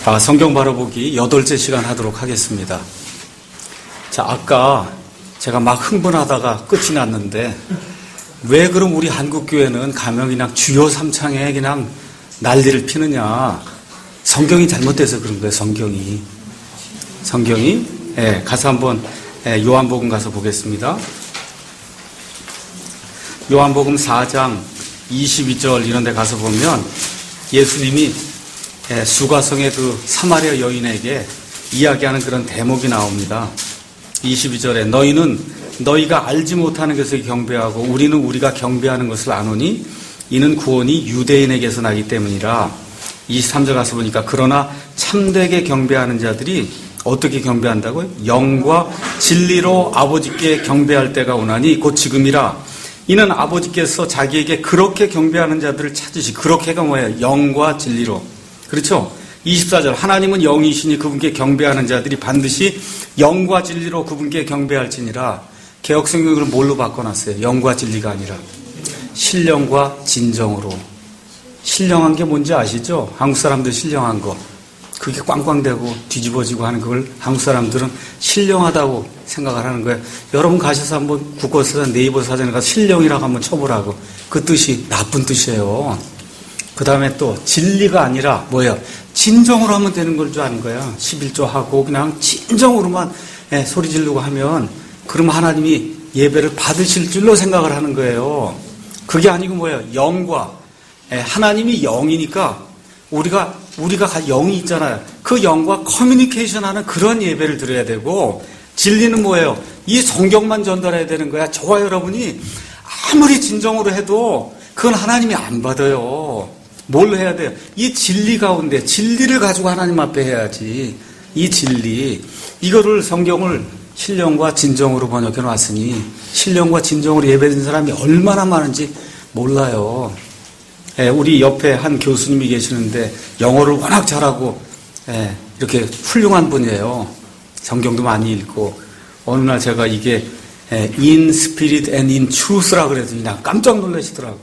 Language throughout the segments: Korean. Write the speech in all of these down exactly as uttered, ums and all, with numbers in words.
아, 성경 바라보기 여덟째 시간 하도록 하겠습니다. 자, 아까 제가 막 흥분하다가 끝이 났는데 왜 그럼 우리 한국교회는 가면 그냥 주요 삼창에 그냥 난리를 피느냐. 성경이 잘못돼서 그런 거예요. 성경이. 성경이. 예, 가서 한번 예, 요한복음 가서 보겠습니다. 요한복음 사 장 이십이 절 이런 데 가서 보면 예수님이 예, 수가성의 그 사마리아 여인에게 이야기하는 그런 대목이 나옵니다. 이십이 절에 너희는 너희가 알지 못하는 것을 경배하고 우리는 우리가 경배하는 것을 아노니 이는 구원이 유대인에게서 나기 때문이라. 이십삼 절 가서 보니까 그러나 참되게 경배하는 자들이 어떻게 경배한다고요? 영과 진리로 아버지께 경배할 때가 오나니 곧 지금이라. 이는 아버지께서 자기에게 그렇게 경배하는 자들을 찾으시. 그렇게가 뭐예요? 영과 진리로. 그렇죠? 이십사 절 하나님은 영이시니 그분께 경배하는 자들이 반드시 영과 진리로 그분께 경배할지니라. 개혁성경을 뭘로 바꿔놨어요? 영과 진리가 아니라 신령과 진정으로. 신령한 게 뭔지 아시죠? 한국 사람들 신령한 거. 그게 꽝꽝대고 뒤집어지고 하는 그걸 한국 사람들은 신령하다고 생각을 하는 거예요. 여러분 가셔서 한번 국어사전 네이버 사전에 가서 신령이라고 한번 쳐보라고. 그 뜻이 나쁜 뜻이에요. 그 다음에 또 진리가 아니라 뭐예요? 진정으로 하면 되는 걸 줄 아는 거야. 십일 조 하고 그냥 진정으로만 예, 소리 지르고 하면 그러면 하나님이 예배를 받으실 줄로 생각을 하는 거예요. 그게 아니고 뭐예요? 영과 예, 하나님이 영이니까 우리가 우리가 영이 있잖아요. 그 영과 커뮤니케이션하는 그런 예배를 드려야 되고 진리는 뭐예요? 이 성경만 전달해야 되는 거야. 저와 여러분이 아무리 진정으로 해도 그건 하나님이 안 받아요. 뭘 해야 돼요? 이 진리 가운데 진리를 가지고 하나님 앞에 해야지. 이 진리 이거를 성경을 신령과 진정으로 번역해 놨으니 신령과 진정으로 예배드린 사람이 얼마나 많은지 몰라요. 예, 우리 옆에 한 교수님이 계시는데 영어를 워낙 잘하고 예, 이렇게 훌륭한 분이에요. 성경도 많이 읽고 어느 날 제가 이게 예, in spirit and in truth라 그래서 그냥 깜짝 놀라시더라고요.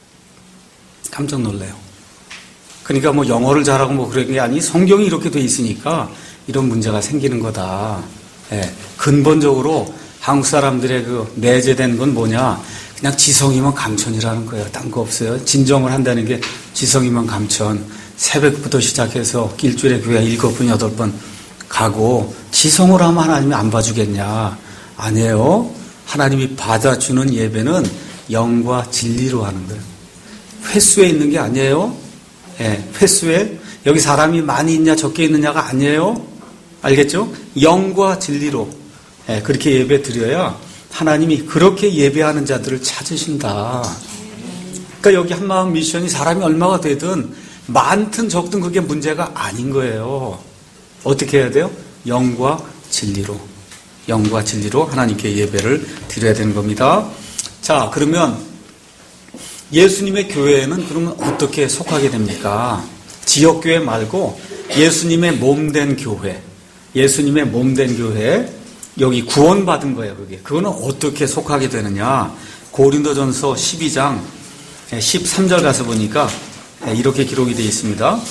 깜짝 놀래요. 그러니까 뭐 영어를 잘하고 뭐 그런 게 아니 성경이 이렇게 돼 있으니까 이런 문제가 생기는 거다. 예, 근본적으로 한국 사람들의 그 내재된 건 뭐냐? 그냥 지성이면 감천이라는 거예요. 딴 거 없어요. 진정을 한다는 게 지성이면 감천. 새벽부터 시작해서 일주일에 교회 일곱 번, 여덟 번 가고 지성으로 하면 하나님이 안 봐주겠냐? 아니에요. 하나님이 받아주는 예배는 영과 진리로 하는 거예요. 횟수에 있는 게 아니에요. 예, 횟수에 여기 사람이 많이 있냐 적게 있느냐가 아니에요. 알겠죠? 영과 진리로 예, 그렇게 예배 드려야 하나님이 그렇게 예배하는 자들을 찾으신다. 그러니까 여기 한마음 미션이 사람이 얼마가 되든 많든 적든 그게 문제가 아닌 거예요. 어떻게 해야 돼요? 영과 진리로. 영과 진리로 하나님께 예배를 드려야 되는 겁니다. 자, 그러면 예수님의 교회에는 그러면 어떻게 속하게 됩니까? 지역교회 말고 예수님의 몸된 교회. 예수님의 몸된 교회. 여기 구원받은 거예요, 그게. 그거는 어떻게 속하게 되느냐. 고린도전서 십이 장 십삼 절 가서 보니까 이렇게 기록이 되어 있습니다.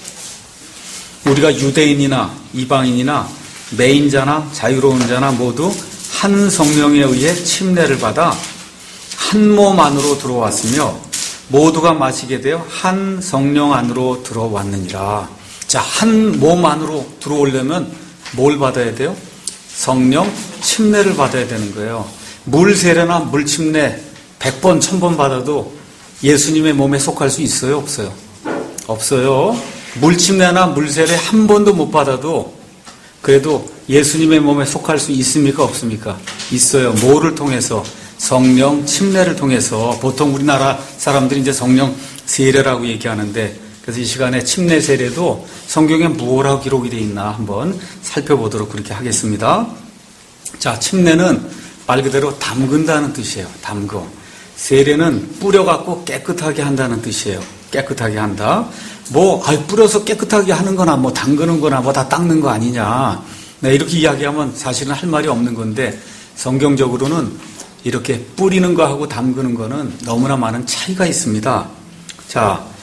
우리가 유대인이나 이방인이나 매인자나 자유로운 자나 모두 한 성령에 의해 침례를 받아 한 몸 안으로 들어왔으며 모두가 마시게 되어 한 성령 안으로 들어왔느니라. 자, 한 몸 안으로 들어오려면 뭘 받아야 돼요? 성령 침례를 받아야 되는 거예요. 물 세례나 물 침례 백 번, 천 번 받아도 예수님의 몸에 속할 수 있어요? 없어요? 없어요. 물 침례나 물 세례 한 번도 못 받아도 그래도 예수님의 몸에 속할 수 있습니까? 없습니까? 있어요. 뭐를 통해서? 성령 침례를 통해서. 보통 우리나라 사람들이 이제 성령 세례라고 얘기하는데 그래서 이 시간에 침례 세례도 성경에 뭐라고 기록이 되어 있나 한번 살펴보도록 그렇게 하겠습니다. 자, 침례는 말 그대로 담근다는 뜻이에요. 담그. 세례는 뿌려갖고 깨끗하게 한다는 뜻이에요. 깨끗하게 한다. 뭐, 아, 뿌려서 깨끗하게 하는 거나 뭐 담그는 거나 뭐 다 닦는 거 아니냐. 네, 이렇게 이야기하면 사실은 할 말이 없는 건데 성경적으로는 이렇게 뿌리는 거하고 담그는 거는 너무나 많은 차이가 있습니다. 자,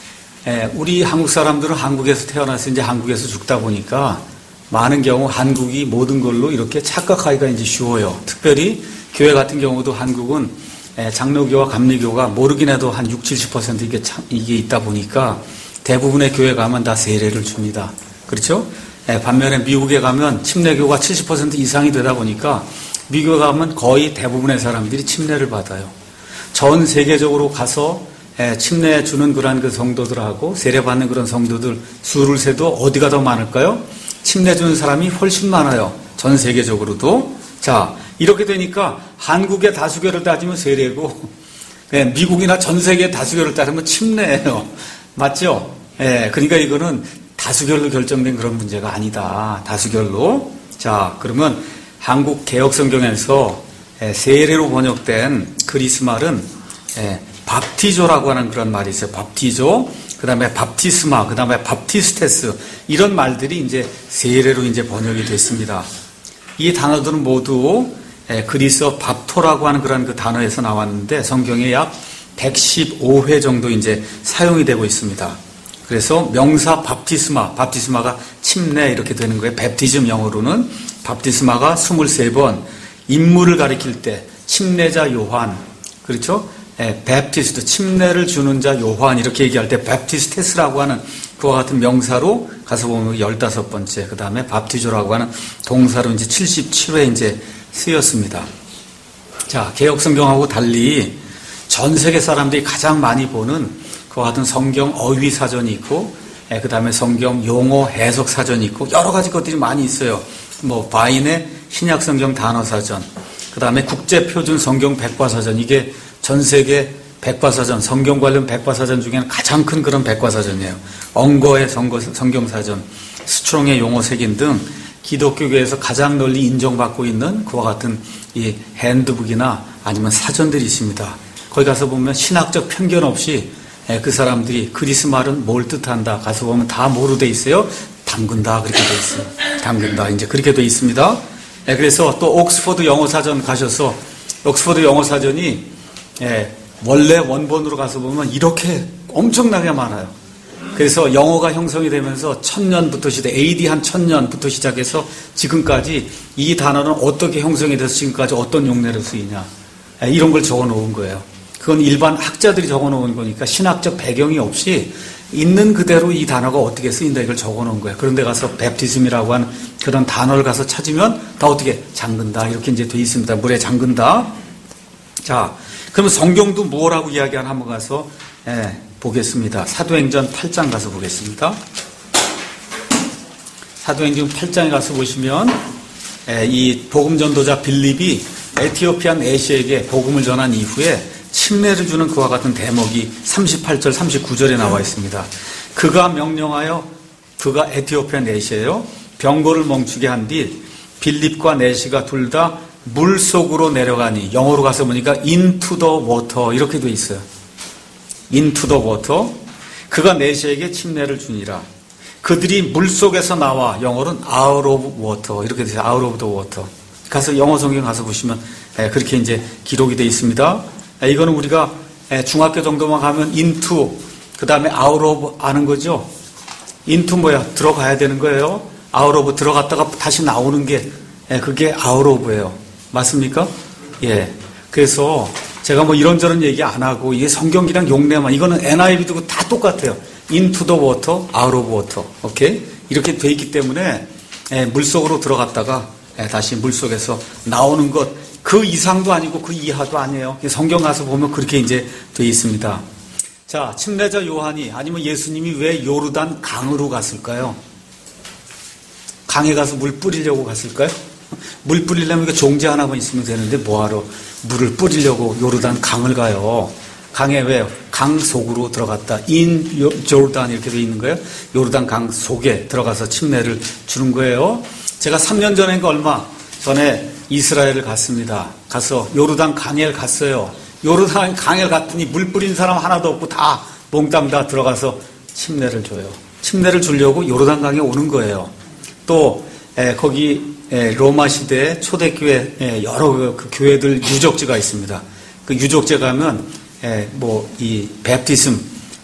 에, 우리 한국 사람들은 한국에서 태어나서 이제 한국에서 죽다 보니까 많은 경우 한국이 모든 걸로 이렇게 착각하기가 이제 쉬워요. 특별히 교회 같은 경우도 한국은 에, 장로교와 감리교가 모르긴 해도 한 육십, 칠십 퍼센트 이게, 참, 이게 있다 보니까 대부분의 교회 가면 다 세례를 줍니다. 그렇죠? 에, 반면에 미국에 가면 침례교가 칠십 퍼센트 이상이 되다 보니까 미국에 가면 거의 대부분의 사람들이 침례를 받아요. 전 세계적으로 가서 예, 침례 주는 그런 그 성도들하고 세례받는 그런 성도들 수를 세도 어디가 더 많을까요? 침례 주는 사람이 훨씬 많아요. 전 세계적으로도. 자, 이렇게 되니까 한국의 다수교를 따지면 세례고, 예, 미국이나 전 세계의 다수교를 따지면 침례예요. 맞죠? 예, 그러니까 이거는 다수결로 결정된 그런 문제가 아니다. 다수결로. 자, 그러면 한국 개혁성경에서 예, 세례로 번역된 그리스 말은 예, 밥티조라고 하는 그런 말이 있어요. 밥티조, 그 다음에 밥티스마, 그 다음에 밥티스테스, 이런 말들이 이제 세례로 이제 번역이 됐습니다. 이 단어들은 모두 그리스어 밥토라고 하는 그런 그 단어에서 나왔는데 성경에 약 백십오 회 정도 이제 사용이 되고 있습니다. 그래서 명사 밥티스마, 밥티스마가 침례 이렇게 되는 거예요. 팹티즘 영어로는 밥티스마가 이십삼 번, 인물을 가리킬 때 침례자 요한, 그렇죠? 예, 베프티스트, 침례를 주는 자 요한 이렇게 얘기할 때 베프티스테스라고 하는 그와 같은 명사로 가서 보면 열다섯 번째, 그 다음에 밥티조라고 하는 동사로 이제 칠십칠 회 이제 쓰였습니다. 자, 개혁성경하고 달리 전 세계 사람들이 가장 많이 보는 그와 같은 성경 어휘 사전이 있고, 예, 그 다음에 성경 용어 해석 사전이 있고, 여러 가지 것들이 많이 있어요. 뭐, 바인의 신약성경 단어사전, 그 다음에 국제표준 성경 백과사전, 이게 전 세계 백과사전, 성경 관련 백과사전 중에는 가장 큰 그런 백과사전이에요. 엉거의 성경사전, 스트롱의 용어색인 등 기독교계에서 가장 널리 인정받고 있는 그와 같은 이 핸드북이나 아니면 사전들이 있습니다. 거기 가서 보면 신학적 편견 없이 그 사람들이 그리스 말은 뭘 뜻한다 가서 보면 다 뭐로 돼 있어요? 담근다 그렇게 돼 있어요. 담근다 이제 그렇게 돼 있습니다. 그래서 또 옥스퍼드 영어사전 가셔서 옥스퍼드 영어사전이 예, 원래 원본으로 가서 보면 이렇게 엄청나게 많아요. 그래서 영어가 형성이 되면서 천년부터 시대, 에이디 한 천년부터 시작해서 지금까지 이 단어는 어떻게 형성이 돼서 지금까지 어떤 용례를 쓰이냐. 예, 이런 걸 적어 놓은 거예요. 그건 일반 학자들이 적어 놓은 거니까 신학적 배경이 없이 있는 그대로 이 단어가 어떻게 쓰인다 이걸 적어 놓은 거예요. 그런데 가서 베프티즘이라고 하는 그런 단어를 가서 찾으면 다 어떻게 잠근다 이렇게 이제 돼 있습니다. 물에 잠근다. 자, 그러면 성경도 뭐라고 이야기하나 한번 가서 예, 보겠습니다. 사도행전 팔 장 가서 보겠습니다. 사도행전 팔 장에 가서 보시면 예, 이 복음 전도자 빌립이 에티오피아 내시에게 복음을 전한 이후에 침례를 주는 그와 같은 대목이 삼십팔 절 삼십구 절에 나와 있습니다. 그가 명령하여, 그가 에티오피아 내시예요, 병거를 멈추게 한 뒤 빌립과 내시가 둘 다 물 속으로 내려가니, 영어로 가서 보니까 into the water 이렇게 돼 있어요. into the water. 그가 내시에게 침례를 주니라. 그들이 물 속에서 나와, 영어로는 out of water 이렇게 돼요. out of the water. 가서 영어 성경 가서 보시면 그렇게 이제 기록이 돼 있습니다. 이거는 우리가 중학교 정도만 가면 into, 그 다음에 out of 아는 거죠. into 뭐야? 들어가야 되는 거예요. out of 들어갔다가 다시 나오는 게 그게 out of예요. 맞습니까? 예. 그래서 제가 뭐 이런저런 얘기 안 하고 이게 성경이랑 용례만, 이거는 엔아이브도 다 똑같아요. into the water, out of water. 오케이? 이렇게 돼 있기 때문에 물속으로 들어갔다가 다시 물속에서 나오는 것, 그 이상도 아니고 그 이하도 아니에요. 성경 가서 보면 그렇게 이제 돼 있습니다. 자, 침례자 요한이, 아니면 예수님이 왜 요르단 강으로 갔을까요? 강에 가서 물 뿌리려고 갔을까요? 물 뿌리려면 종지 하나만 있으면 되는데 뭐하러 물을 뿌리려고 요르단 강을 가요? 강에 왜? 강 속으로 들어갔다. in Jordan 이렇게 돼 있는 거예요. 요르단 강 속에 들어가서 침례를 주는 거예요. 제가 삼 년 전인가 얼마 전에 이스라엘을 갔습니다. 가서 요르단 강에 갔어요. 요르단 강에 갔더니 물 뿌린 사람 하나도 없고 다 몽땅 다 들어가서 침례를 줘요. 침례를 주려고 요르단 강에 오는 거예요. 또 에, 거기 에, 로마 시대 초대교회 에, 여러 그, 그 교회들 유적지가 있습니다. 그 유적지 가면 뭐 이 베프티즘,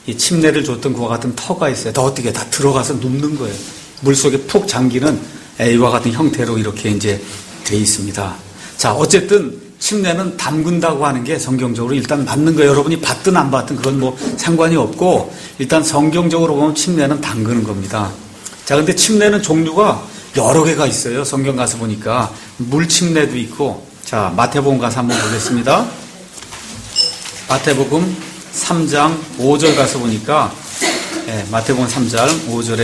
이 침례를 줬던 그와 같은 터가 있어요. 더 어떻게 다 들어가서 눕는 거예요. 물속에 푹 잠기는 이와 같은 형태로 이렇게 이제 돼 있습니다. 자, 어쨌든 침례는 담근다고 하는 게 성경적으로 일단 맞는 거예요. 여러분이 받든 안 받든 그건 뭐 상관이 없고 일단 성경적으로 보면 침례는 담그는 겁니다. 자, 근데 침례는 종류가 여러 개가 있어요. 성경 가서 보니까 물 침례도 있고. 자, 마태복음 가서 한번 보겠습니다. 마태복음 삼 장 오 절 가서 보니까 예, 마태복음 삼 장 오 절에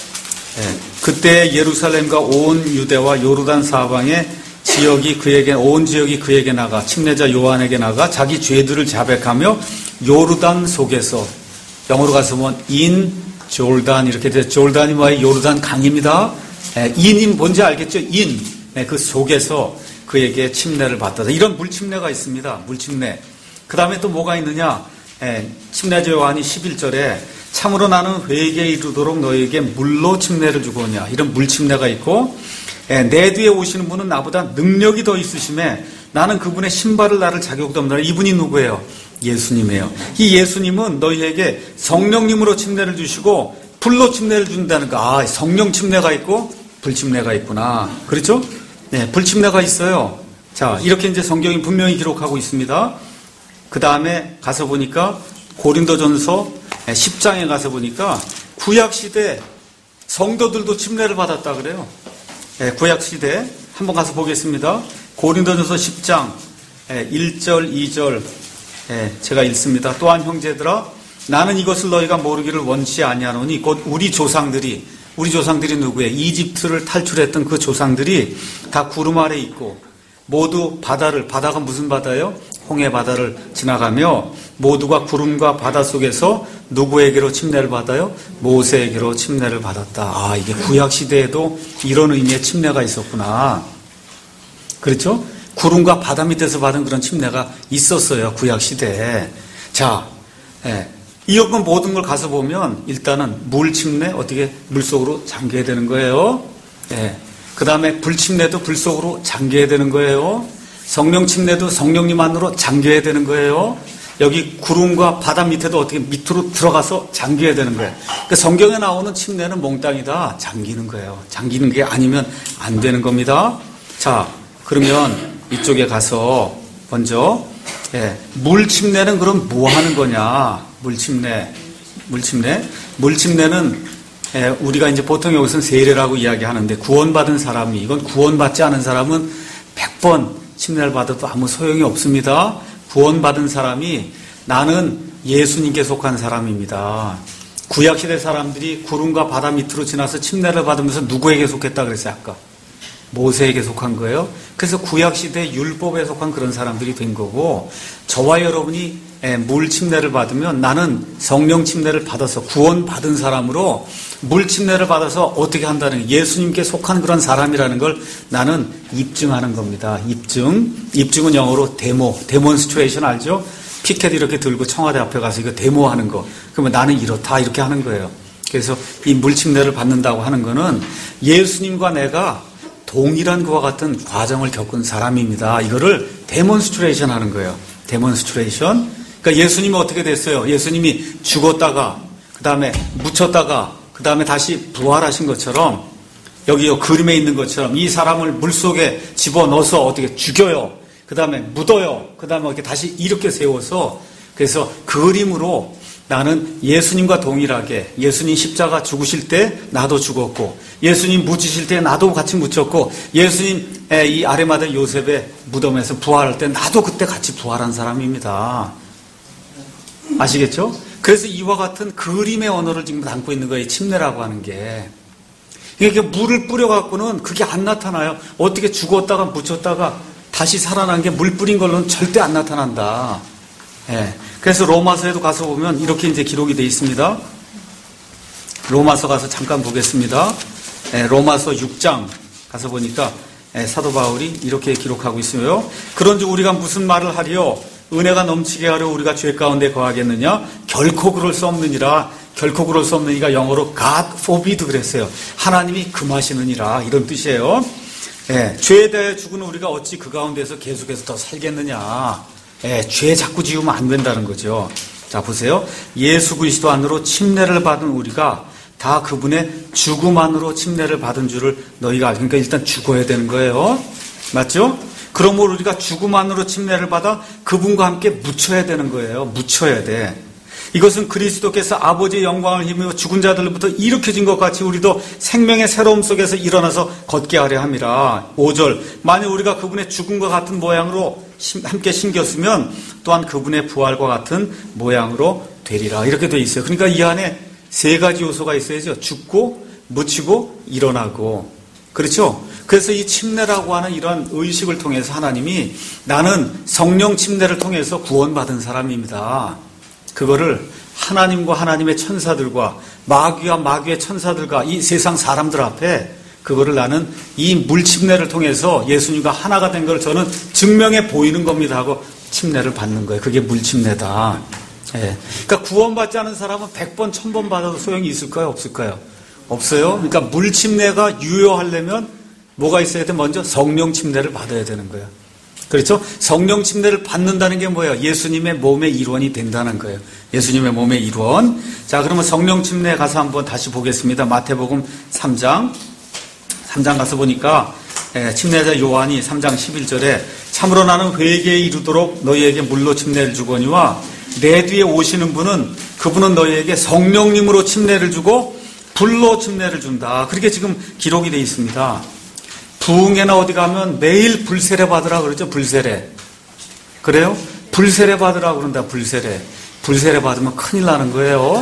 예, 그때 예루살렘과 온 유대와 요르단 사방의 지역이 그에게 온 지역이 그에게 나가 침례자 요한에게 나가 자기 죄들을 자백하며 요르단 속에서 영어로 가서 보면 인 졸단 이렇게 돼. 졸단이 뭐예요? 요르단 강입니다. 예, 인이 뭔지 알겠죠? 인. 예, 그 속에서 그에게 침례를 받다. 이런 물침례가 있습니다. 물침례. 그 다음에 또 뭐가 있느냐? 예, 침례자 요한이 십일 절에 참으로 나는 회개에 이르도록 너에게 물로 침례를 주고 오냐. 이런 물침례가 있고 예, 내 뒤에 오시는 분은 나보다 능력이 더 있으심에 나는 그분의 신발을 나를 자격도 없노라. 이분이 누구예요? 예수님이에요. 이 예수님은 너희에게 성령님으로 침례를 주시고 불로 침례를 준다는 거. 아, 성령 침례가 있고 불 침례가 있구나. 그렇죠? 네, 불 침례가 있어요. 자, 이렇게 이제 성경이 분명히 기록하고 있습니다. 그 다음에 가서 보니까 고린도전서 십 장에 가서 보니까 구약시대 성도들도 침례를 받았다 그래요. 예, 구약시대 한번 가서 보겠습니다. 고린도전서 십 장 예, 일 절 이 절 예, 제가 읽습니다. 또한 형제들아 나는 이것을 너희가 모르기를 원치 아니하노니 곧 우리 조상들이 우리 조상들이 누구예요? 이집트를 탈출했던 그 조상들이 다 구름 아래 있고 모두 바다를 바다가 무슨 바다예요? 홍해 바다를 지나가며 모두가 구름과 바다 속에서 누구에게로 침례를 받아요? 모세에게로 침례를 받았다. 아, 이게 구약 시대에도 이런 의미의 침례가 있었구나. 그렇죠? 구름과 바다 밑에서 받은 그런 침례가 있었어요. 구약 시대에. 자, 예. 이런 모든 걸 가서 보면 일단은 물 침례 어떻게 물 속으로 잠겨야 되는 거예요. 예. 그 다음에 불 침례도 불 속으로 잠겨야 되는 거예요. 성령 침례도 성령님 안으로 잠겨야 되는 거예요. 여기 구름과 바다 밑에도 어떻게 밑으로 들어가서 잠겨야 되는 거예요. 그러니까 성경에 나오는 침례는 몽땅이다 잠기는 거예요. 잠기는 게 아니면 안 되는 겁니다. 자, 그러면 이쪽에 가서 먼저 예, 물 침례는 그럼 뭐 하는 거냐? 물 침례, 물 침례, 물 침례는 예, 우리가 이제 보통 여기서는 세례라고 이야기하는데 구원받은 사람이 이건 구원받지 않은 사람은 백 번 침례를 받아도 아무 소용이 없습니다. 구원받은 사람이 나는 예수님께 속한 사람입니다. 구약시대 사람들이 구름과 바다 밑으로 지나서 침례를 받으면서 누구에게 속했다 그랬어요? 아까 모세에게 속한 거예요. 그래서 구약시대 율법에 속한 그런 사람들이 된 거고 저와 여러분이 물 침례를 받으면 나는 성령 침례를 받아서 구원받은 사람으로 물 침례를 받아서 어떻게 한다는 예수님께 속한 그런 사람이라는 걸 나는 입증하는 겁니다. 입증. 입증은 영어로 데모, 데몬스트레이션 알죠? 피켓 이렇게 들고 청와대 앞에 가서 이거 데모하는 거. 그러면 나는 이렇다 이렇게 하는 거예요. 그래서 이 물 침례를 받는다고 하는 거는 예수님과 내가 동일한 그와 같은 과정을 겪은 사람입니다. 이거를 데몬스트레이션 하는 거예요. 데몬스트레이션. 그러니까 예수님이 어떻게 됐어요? 예수님이 죽었다가 그 다음에 묻혔다가 그 다음에 다시 부활하신 것처럼 여기 그림에 있는 것처럼 이 사람을 물속에 집어넣어서 어떻게 죽여요. 그 다음에 묻어요. 그 다음에 이렇게 다시 이렇게 세워서 그래서 그림으로 나는 예수님과 동일하게 예수님 십자가 죽으실 때 나도 죽었고 예수님 묻히실 때 나도 같이 묻혔고 예수님 이 아레마다 요셉의 무덤에서 부활할 때 나도 그때 같이 부활한 사람입니다. 아시겠죠? 그래서 이와 같은 그림의 언어를 지금 담고 있는 거예요. 침례라고 하는 게. 이게 물을 뿌려갖고는 그게 안 나타나요. 어떻게 죽었다가 묻혔다가 다시 살아난 게 물 뿌린 걸로는 절대 안 나타난다. 예. 그래서 로마서에도 가서 보면 이렇게 이제 기록이 되어 있습니다. 로마서 가서 잠깐 보겠습니다. 예, 로마서 육 장 가서 보니까 예, 사도 바울이 이렇게 기록하고 있어요. 그런즉 우리가 무슨 말을 하리요? 은혜가 넘치게 하려 우리가 죄 가운데 거하겠느냐? 결코 그럴 수 없느니라. 결코 그럴 수 없느니가 영어로 God forbid 그랬어요. 하나님이 금하시느니라 이런 뜻이에요. 예, 죄에 대해 죽은 우리가 어찌 그 가운데서 계속해서 더 살겠느냐? 예, 죄 자꾸 지우면 안 된다는 거죠. 자, 보세요. 예수 그리스도 안으로 침례를 받은 우리가 다 그분의 죽음 안으로 침례를 받은 줄을 너희가 알고, 그러니까 일단 죽어야 되는 거예요. 맞죠? 그러므로 우리가 죽음 안으로 침례를 받아 그분과 함께 묻혀야 되는 거예요. 묻혀야 돼. 이것은 그리스도께서 아버지의 영광을 힘입어 죽은 자들로부터 일으켜진 것 같이 우리도 생명의 새로움 속에서 일어나서 걷게 하려 함이라. 오 절. 만약 우리가 그분의 죽음과 같은 모양으로 함께 심겼으면 또한 그분의 부활과 같은 모양으로 되리라. 이렇게 돼 있어요. 그러니까 이 안에 세 가지 요소가 있어야죠. 죽고, 묻히고, 일어나고. 그렇죠? 그래서 이 침례라고 하는 이런 의식을 통해서 하나님이 나는 성령 침례를 통해서 구원받은 사람입니다. 그거를 하나님과 하나님의 천사들과 마귀와 마귀의 천사들과 이 세상 사람들 앞에 그거를 나는 이 물침례를 통해서 예수님과 하나가 된 걸 저는 증명해 보이는 겁니다 하고 침례를 받는 거예요. 그게 물침례다. 예. 그러니까 구원받지 않은 사람은 백 번, 천 번 받아도 소용이 있을까요? 없을까요? 없어요. 그러니까 물침례가 유효하려면 뭐가 있어야 돼? 먼저 성령 침례를 받아야 되는 거예요. 그렇죠? 성령 침례를 받는다는 게 뭐예요? 예수님의 몸의 일원이 된다는 거예요. 예수님의 몸의 일원. 자, 그러면 성령 침례 가서 한번 다시 보겠습니다. 마태복음 삼 장. 삼 장 가서 보니까 침례자 요한이 삼 장 십일 절에 참으로 나는 회개에 이르도록 너희에게 물로 침례를 주거니와 내 뒤에 오시는 분은 그분은 너희에게 성령님으로 침례를 주고 불로 침례를 준다. 그렇게 지금 기록이 되어 있습니다. 부흥회나 어디 가면 매일 불세례 받으라 그러죠. 불세례. 그래요? 불세례 받으라 그런다. 불세례. 불세례 받으면 큰일 나는 거예요.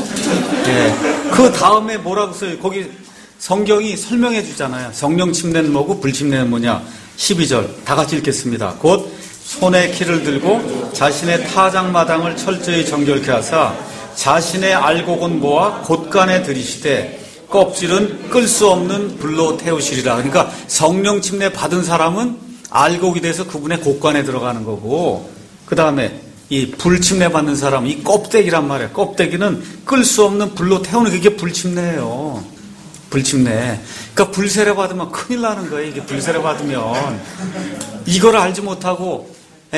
예. 그 다음에 뭐라고 써요? 거기 성경이 설명해 주잖아요. 성령 침례는 뭐고 불침례는 뭐냐. 십이 절 다 같이 읽겠습니다. 곧 손에 키를 들고 자신의 타작마당을 철저히 정결케 하사 자신의 알곡은 모아 곳간에 들이시되 껍질은 끌 수 없는 불로 태우시리라. 그러니까 성령 침례 받은 사람은 알곡이 돼서 그분의 곳간에 들어가는 거고, 그 다음에 이 불침례 받는 사람, 이 껍데기란 말이에요. 껍데기는 끌 수 없는 불로 태우는 게 불침례예요. 불침례. 그러니까 불세례 받으면 큰일 나는 거예요. 이게 불세례 받으면 이걸 알지 못하고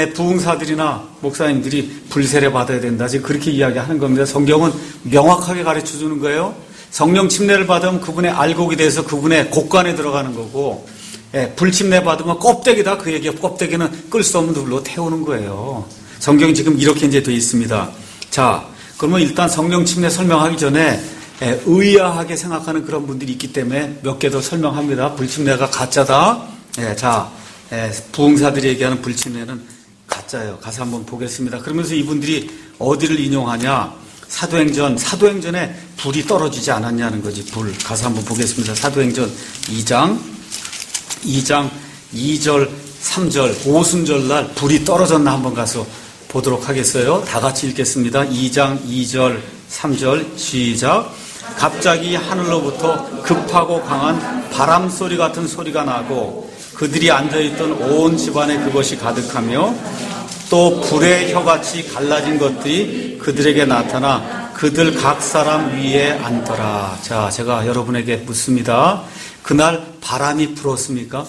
부흥사들이나 목사님들이 불세례 받아야 된다. 지금 그렇게 이야기하는 겁니다. 성경은 명확하게 가르쳐 주는 거예요. 성령 침례를 받으면 그분의 알곡이 돼서 그분의 곳간에 들어가는 거고, 예, 불침례 받으면 껍데기다. 그 얘기야. 껍데기는 끌 수 없는 불로 태우는 거예요. 성경이 지금 이렇게 이제 되어 있습니다. 자, 그러면 일단 성령 침례 설명하기 전에 예, 의아하게 생각하는 그런 분들이 있기 때문에 몇 개 더 설명합니다. 불침례가 가짜다. 예, 자, 예, 부흥사들이 얘기하는 불침례는 가짜예요. 가서 한번 보겠습니다. 그러면서 이분들이 어디를 인용하냐? 사도행전, 사도행전에 불이 떨어지지 않았냐는 거지. 불. 가서 한번 보겠습니다. 사도행전 이 장, 이 장 이 절, 삼 절, 오순절 날 불이 떨어졌나 한번 가서 보도록 하겠어요. 다 같이 읽겠습니다. 이 장 이 절, 삼 절 시작. 갑자기 하늘로부터 급하고 강한 바람 소리 같은 소리가 나고 그들이 앉아있던 온 집안에 그것이 가득하며 또 불의 혀같이 갈라진 것들이 그들에게 나타나 그들 각 사람 위에 앉더라. 자, 제가 여러분에게 묻습니다. 그날 바람이 불었습니까?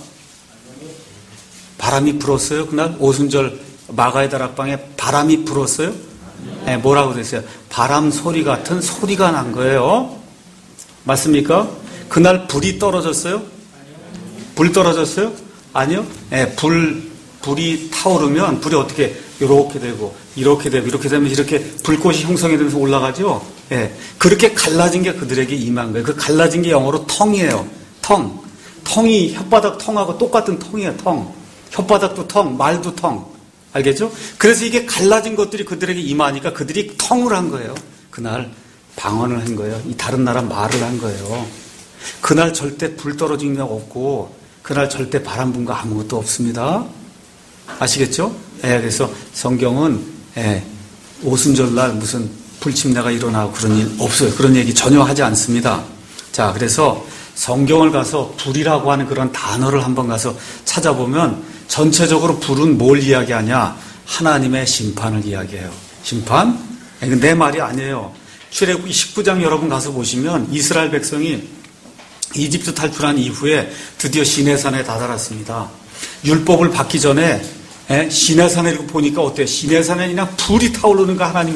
바람이 불었어요? 그날 오순절 마가의 다락방에 바람이 불었어요? 네, 뭐라고 됐어요? 바람 소리 같은 소리가 난 거예요. 맞습니까? 그날 불이 떨어졌어요? 불 떨어졌어요? 아니요. 네, 불, 불이 타오르면 불이 어떻게 이렇게 되고 이렇게 되고 이렇게 되면 이렇게 불꽃이 형성이 되면서 올라가죠. 네, 그렇게 갈라진 게 그들에게 임한 거예요. 그 갈라진 게 영어로 텅이에요. 텅. 텅이 혓바닥 텅하고 똑같은 텅이에요. 텅. 혓바닥도 텅, 말도 텅. 알겠죠? 그래서 이게 갈라진 것들이 그들에게 임하니까 그들이 텅을 한 거예요. 그날 방언을 한 거예요. 이 다른 나라 말을 한 거예요. 그날 절대 불 떨어진 게 없고 그날 절대 바람 분 거 아무것도 없습니다. 아시겠죠? 예, 그래서 성경은 예, 오순절날 무슨 불침례가 일어나고 그런 일 없어요. 그런 얘기 전혀 하지 않습니다. 자, 그래서 성경을 가서 불이라고 하는 그런 단어를 한번 가서 찾아보면 전체적으로 불은 뭘 이야기하냐? 하나님의 심판을 이야기해요. 심판? 이거 내 말이 아니에요. 출애굽기 십구 장 여러분 가서 보시면 이스라엘 백성이 이집트 탈출한 이후에 드디어 시내산에 다다랐습니다. 율법을 받기 전에 시내산에 보니까 어때요? 시내산에 그냥 불이 타오르는 거 하나님의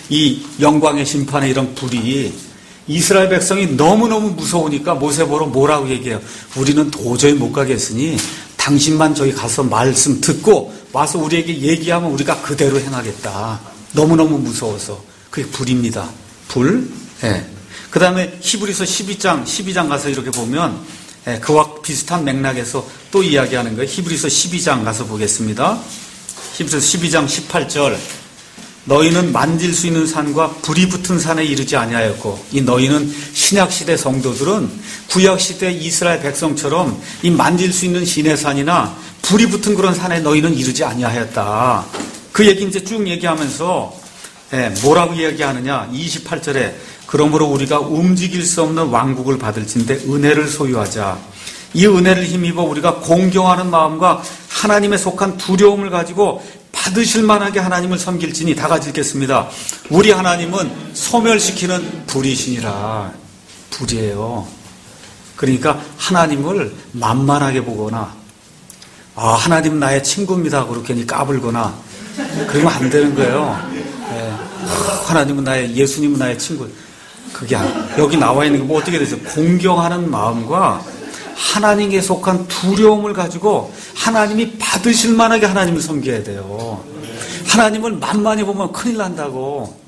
이 영광의 심판의 이런 불이 이스라엘 백성이 너무너무 무서우니까 모세 보러 뭐라고 얘기해요? 우리는 도저히 못 가겠으니 당신만 저기 가서 말씀 듣고 와서 우리에게 얘기하면 우리가 그대로 행하겠다. 너무너무 무서워서. 그게 불입니다. 불. 예. 그 다음에 히브리서 십이 장, 십이 장 가서 이렇게 보면 예, 그와 비슷한 맥락에서 또 이야기하는 거예요. 히브리서 십이 장 가서 보겠습니다. 히브리서 십이 장 십팔 절. 너희는 만질 수 있는 산과 불이 붙은 산에 이르지 아니하였고 이 너희는 신약시대 성도들은 구약시대 이스라엘 백성처럼 이 만질 수 있는 시내산이나 불이 붙은 그런 산에 너희는 이르지 아니하였다. 그 얘기 이제 쭉 얘기하면서 예, 뭐라고 이야기하느냐. 이십팔 절에 그러므로 우리가 움직일 수 없는 왕국을 받을진대 은혜를 소유하자. 이 은혜를 힘입어 우리가 공경하는 마음과 하나님에 속한 두려움을 가지고 받으실 만하게 하나님을 섬길지니 다 같이 읽겠습니다. 우리 하나님은 소멸시키는 불이시니라. 불이에요. 그러니까 하나님을 만만하게 보거나 아 하나님 나의 친구입니다 그렇게 까불거나 그러면 안 되는 거예요. 네. 하나님은 나의 예수님은 나의 친구. 그게 여기 나와 있는 게 뭐 어떻게 되죠? 공경하는 마음과 하나님께 속한 두려움을 가지고 하나님이 받으실 만하게 하나님을 섬겨야 돼요. 하나님을 만만히 보면 큰일 난다고.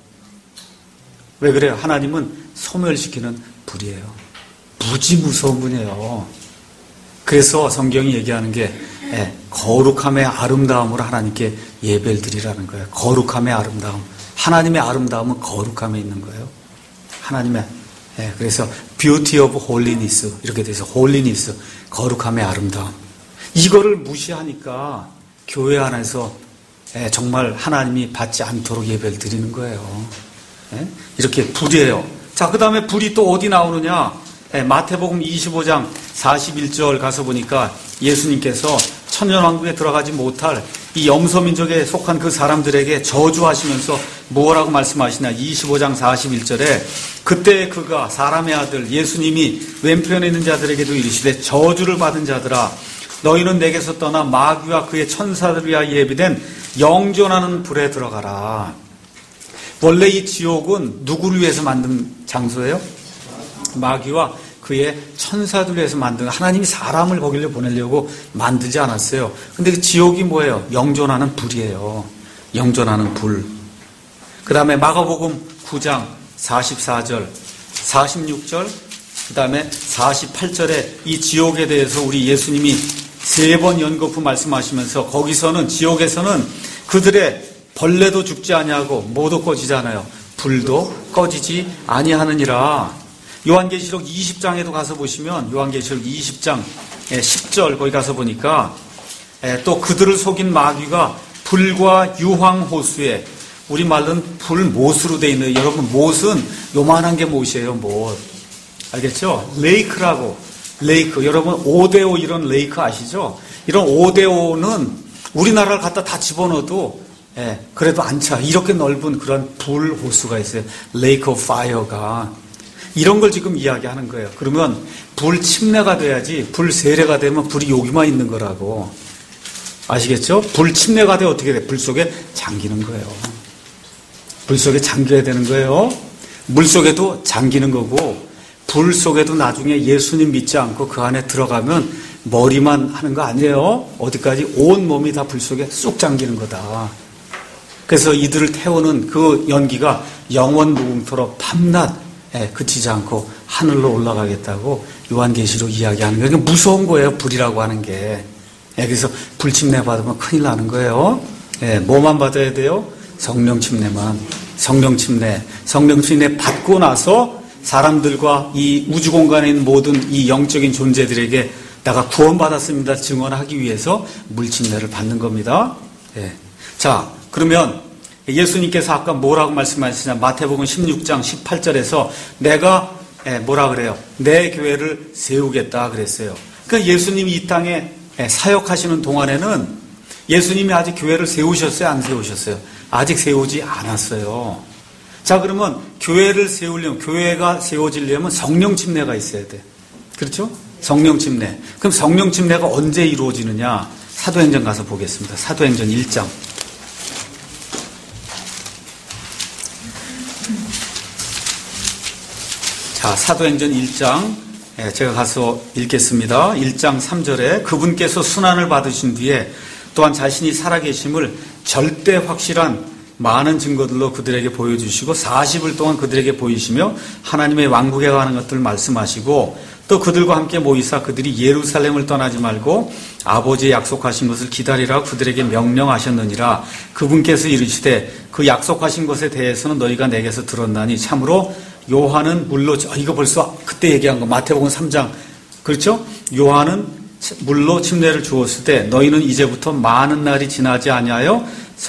왜 그래요? 하나님은 소멸시키는 불이에요. 무지 무서운 분이에요. 그래서 성경이 얘기하는 게 거룩함의 아름다움으로 하나님께 예배를 드리라는 거예요. 거룩함의 아름다움. 하나님의 아름다움은 거룩함에 있는 거예요. 하나님의 예, 그래서 beauty of holiness 이렇게 돼서 holiness 거룩함의 아름다움. 이거를 무시하니까 교회 안에서 예, 정말 하나님이 받지 않도록 예배를 드리는 거예요. 예? 이렇게 불이에요. 자, 그 다음에 불이 또 어디 나오느냐? 예, 마태복음 이십오 장 사십일 절 가서 보니까 예수님께서 천년왕국에 들어가지 못할 이 염소민족에 속한 그 사람들에게 저주하시면서 뭐라고 말씀하시냐. 이십오 장 사십일 절에 그때 그가 사람의 아들 예수님이 왼편에 있는 자들에게도 이르시되 저주를 받은 자들아 너희는 내게서 떠나 마귀와 그의 천사들 위하여 예비된 영존하는 불에 들어가라. 원래 이 지옥은 누구를 위해서 만든 장소예요? 마귀와 그의 천사들 위해서 만든, 하나님이 사람을 거기를 보내려고 만들지 않았어요. 근데 그 지옥이 뭐예요? 영존하는 불이에요. 영존하는 불. 그 다음에 마가복음 구 장 사십사 절, 사십육 절, 그 다음에 사십팔 절에 이 지옥에 대해서 우리 예수님이 세 번 연거푸 말씀하시면서 거기서는, 지옥에서는 그들의 벌레도 죽지 아니하고 모두 꺼지잖아요. 불도 꺼지지 아니하느니라. 요한계시록 이십 장에도 가서 보시면 요한계시록 이십 장 십 절 거기 가서 보니까 또 그들을 속인 마귀가 불과 유황호수에, 우리말로는 불못으로 되어 있는, 여러분 못은 요만한 게 못이에요. 못. 알겠죠? 레이크라고. 레이크. 여러분 오 대 오 이런 레이크 아시죠? 이런 오 대 오는 우리나라를 갖다 다 집어넣어도 예, 그래도 안 차. 이렇게 넓은 그런 불호수가 있어요. 레이크 오브 파이어가. 이런 걸 지금 이야기하는 거예요. 그러면 불 침례가 돼야지 불 세례가 되면 불이 여기만 있는 거라고. 아시겠죠? 불 침례가 돼 어떻게 돼? 불 속에 잠기는 거예요. 불 속에 잠겨야 되는 거예요. 물 속에도 잠기는 거고, 불 속에도 나중에 예수님 믿지 않고 그 안에 들어가면 머리만 하는 거 아니에요. 어디까지? 온 몸이 다 불 속에 쏙 잠기는 거다. 그래서 이들을 태우는 그 연기가 영원 무궁토록 밤낮 예, 그치지 않고 하늘로 올라가겠다고 요한계시록 이야기하는 거예요. 그러니까 무서운 거예요. 불이라고 하는 게. 예, 그래서 불 침례 받으면 큰일 나는 거예요. 예, 뭐만 받아야 돼요? 성령 침례만. 성령 침례. 성령 침례 받고 나서 사람들과 이 우주 공간에 있는 모든 이 영적인 존재들에게 내가 구원받았습니다 증언하기 위해서 물 침례를 받는 겁니다. 예. 자, 그러면 예수님께서 아까 뭐라고 말씀하시냐. 마태복음 십육 장 십팔 절에서 내가 뭐라 그래요? 내 교회를 세우겠다 그랬어요. 그러니까 예수님이 이 땅에 사역하시는 동안에는 예수님이 아직 교회를 세우셨어요? 안 세우셨어요? 아직 세우지 않았어요. 자, 그러면 교회를 세우려면, 교회가 세워지려면 성령 침례가 있어야 돼. 그렇죠? 성령 침례. 그럼 성령 침례가 언제 이루어지느냐? 사도행전 가서 보겠습니다. 사도행전 일 장. 자, 사도행전 일 장, 제가 가서 읽겠습니다. 일 장 삼 절에 그분께서 순환을 받으신 뒤에 또한 자신이 살아계심을 절대 확실한 많은 증거들로 그들에게 보여주시고 사십 일 동안 그들에게 보이시며 하나님의 왕국에 관한 것들을 말씀하시고 또 그들과 함께 모이사 그들이 예루살렘을 떠나지 말고 아버지의 약속하신 것을 기다리라고 그들에게 명령하셨느니라. 그분께서 이르시되 그 약속하신 것에 대해서는 너희가 내게서 들었나니 참으로 요한은 물로 이거 벌써 그때 얘기한 거 마태복음 삼 장 그렇죠? 요한은 물로 침례를 주었을 때 너희는 이제부터 많은 날이 지나지 아니하여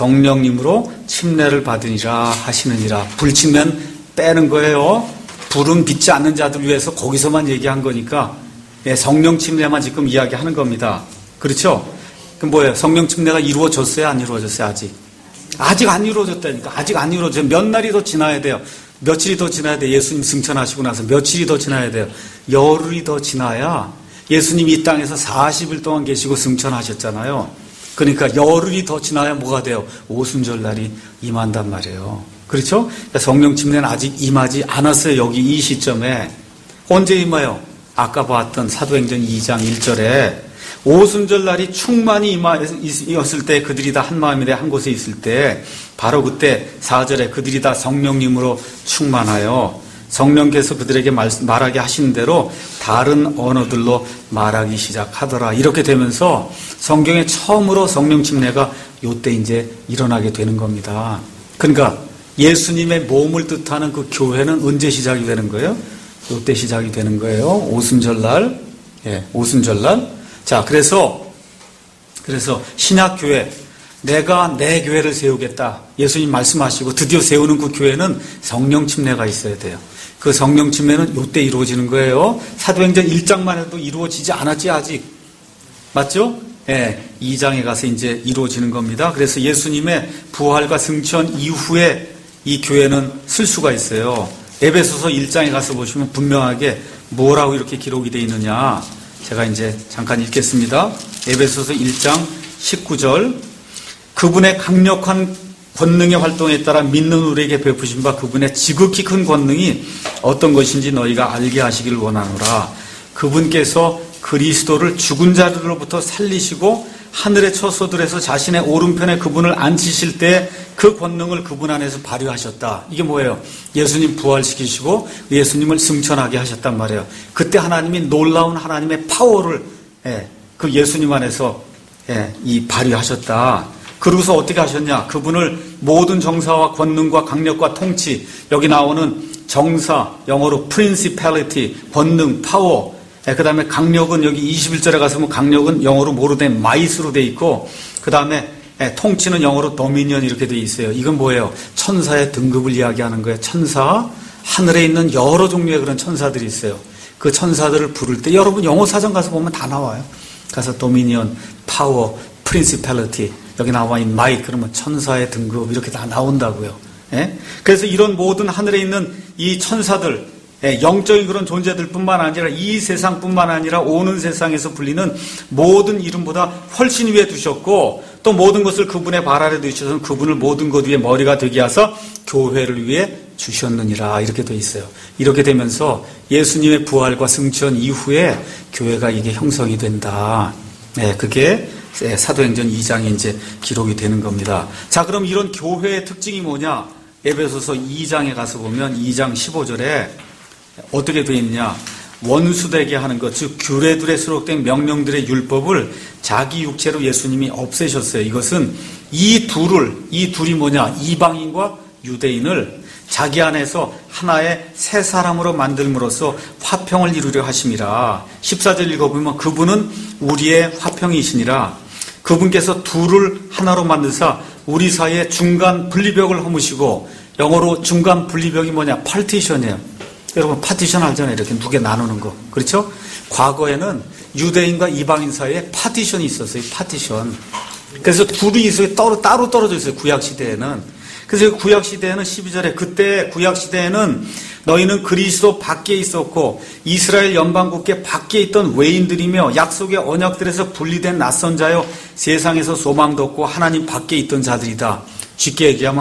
성령님으로 침례를 받으니라 하시느니라. 불침례는 빼는 거예요. 불은 믿지 않는 자들 위해서 거기서만 얘기한 거니까 성령 침례만 지금 이야기하는 겁니다. 그렇죠? 그럼 뭐예요? 성령 침례가 이루어졌어요? 안 이루어졌어요? 아직? 아직 안 이루어졌다니까. 아직 안 이루어졌어요. 몇 날이 더 지나야 돼요. 며칠이 더 지나야 돼요. 예수님 승천하시고 나서 며칠이 더 지나야 돼요. 열흘이 더 지나야 예수님이 이 땅에서 사십 일 동안 계시고 승천하셨잖아요. 그러니까 열흘이 더 지나야 뭐가 돼요? 오순절 날이 임한단 말이에요. 그렇죠? 그러니까 성령 침례는 아직 임하지 않았어요. 여기 이 시점에. 언제 임해요? 아까 봤던 사도행전 이 장 일 절에 오순절 날이 충만히 임하였을 때 그들이 다 한 마음이 돼 한 곳에 있을 때 바로 그때 사 절에 그들이 다 성령님으로 충만하여 성령께서 그들에게 말, 말하게 하신 대로 다른 언어들로 말하기 시작하더라. 이렇게 되면서 성경에 처음으로 성령 침례가 요때 이제 일어나게 되는 겁니다. 그러니까 예수님의 몸을 뜻하는 그 교회는 언제 시작이 되는 거예요? 요때 시작이 되는 거예요. 오순절날. 예, 오순절날. 자, 그래서, 그래서 신약교회, 내가 내 교회를 세우겠다. 예수님 말씀하시고 드디어 세우는 그 교회는 성령 침례가 있어야 돼요. 그 성령 침례는 요때 이루어지는 거예요. 사도행전 일 장만 해도 이루어지지 않았지, 아직. 맞죠? 예, 이 장에 가서 이제 이루어지는 겁니다. 그래서 예수님의 부활과 승천 이후에 이 교회는 쓸 수가 있어요. 에베소서 일 장에 가서 보시면 분명하게 뭐라고 이렇게 기록이 되어 있느냐. 제가 이제 잠깐 읽겠습니다. 에베소서 일 장 십구 절. 그분의 강력한 권능의 활동에 따라 믿는 우리에게 베푸신 바 그분의 지극히 큰 권능이 어떤 것인지 너희가 알게 하시기를 원하노라. 그분께서 그리스도를 죽은 자들로부터 살리시고 하늘의 처소들에서 자신의 오른편에 그분을 앉히실 때 그 권능을 그분 안에서 발휘하셨다. 이게 뭐예요? 예수님 부활시키시고 예수님을 승천하게 하셨단 말이에요. 그때 하나님이 놀라운 하나님의 파워를 예, 그 예수님 안에서 예, 이 발휘하셨다. 그러고서 어떻게 하셨냐? 그분을 모든 정사와 권능과 강력과 통치, 여기 나오는 정사, 영어로 principality, 권능, 파워, 예, 그 다음에 강력은 여기 이십일 절에 가서 보면 강력은 영어로 뭐로 된 마이스로 돼 있고, 그 다음에 예, 통치는 영어로 도미니언 이렇게 돼 있어요. 이건 뭐예요? 천사의 등급을 이야기하는 거예요. 천사, 하늘에 있는 여러 종류의 그런 천사들이 있어요. 그 천사들을 부를 때 여러분 영어 사전 가서 보면 다 나와요. 가서 도미니언, 파워, principality 여기 나와 있는 마이 그러면 천사의 등급 이렇게 다 나온다고요. 예? 그래서 이런 모든 하늘에 있는 이 천사들 예, 영적인 그런 존재들뿐만 아니라 이 세상뿐만 아니라 오는 세상에서 불리는 모든 이름보다 훨씬 위에 두셨고 또 모든 것을 그분의 발 아래 두셔서 그분을 모든 것 위에 머리가 되게 하사 교회를 위해 주셨느니라 이렇게 돼 있어요. 이렇게 되면서 예수님의 부활과 승천 이후에 교회가 이게 형성이 된다. 네, 그게 사도행전 이 장에 이제 기록이 되는 겁니다. 자, 그럼 이런 교회의 특징이 뭐냐? 에베소서 이 장에 가서 보면 이 장 십오 절에 어떻게 되어 있느냐? 원수되게 하는 것, 즉 규례들에 수록된 명령들의 율법을 자기 육체로 예수님이 없애셨어요. 이것은 이 둘을, 이 둘이 뭐냐? 이방인과 유대인을 자기 안에서 하나의 새 사람으로 만들므로써 화평을 이루려 하심이라. 십사 절 읽어보면 그분은 우리의 화평이시니라. 그분께서 둘을 하나로 만드사 우리 사이에 중간 분리벽을 허무시고, 영어로 중간 분리벽이 뭐냐? 파티션이에요. 여러분 파티션 알잖아요. 이렇게 두 개 나누는 거. 그렇죠? 과거에는 유대인과 이방인 사이에 파티션이 있었어요. 파티션. 그래서 둘이 있어요. 따로, 따로 떨어져 있어요. 구약시대에는. 그래서 구약시대에는 십이 절에 그때 구약시대에는 너희는 그리스도 밖에 있었고 이스라엘 연방국계 밖에 있던 외인들이며 약속의 언약들에서 분리된 낯선 자여 세상에서 소망도 없고 하나님 밖에 있던 자들이다. 쉽게 얘기하면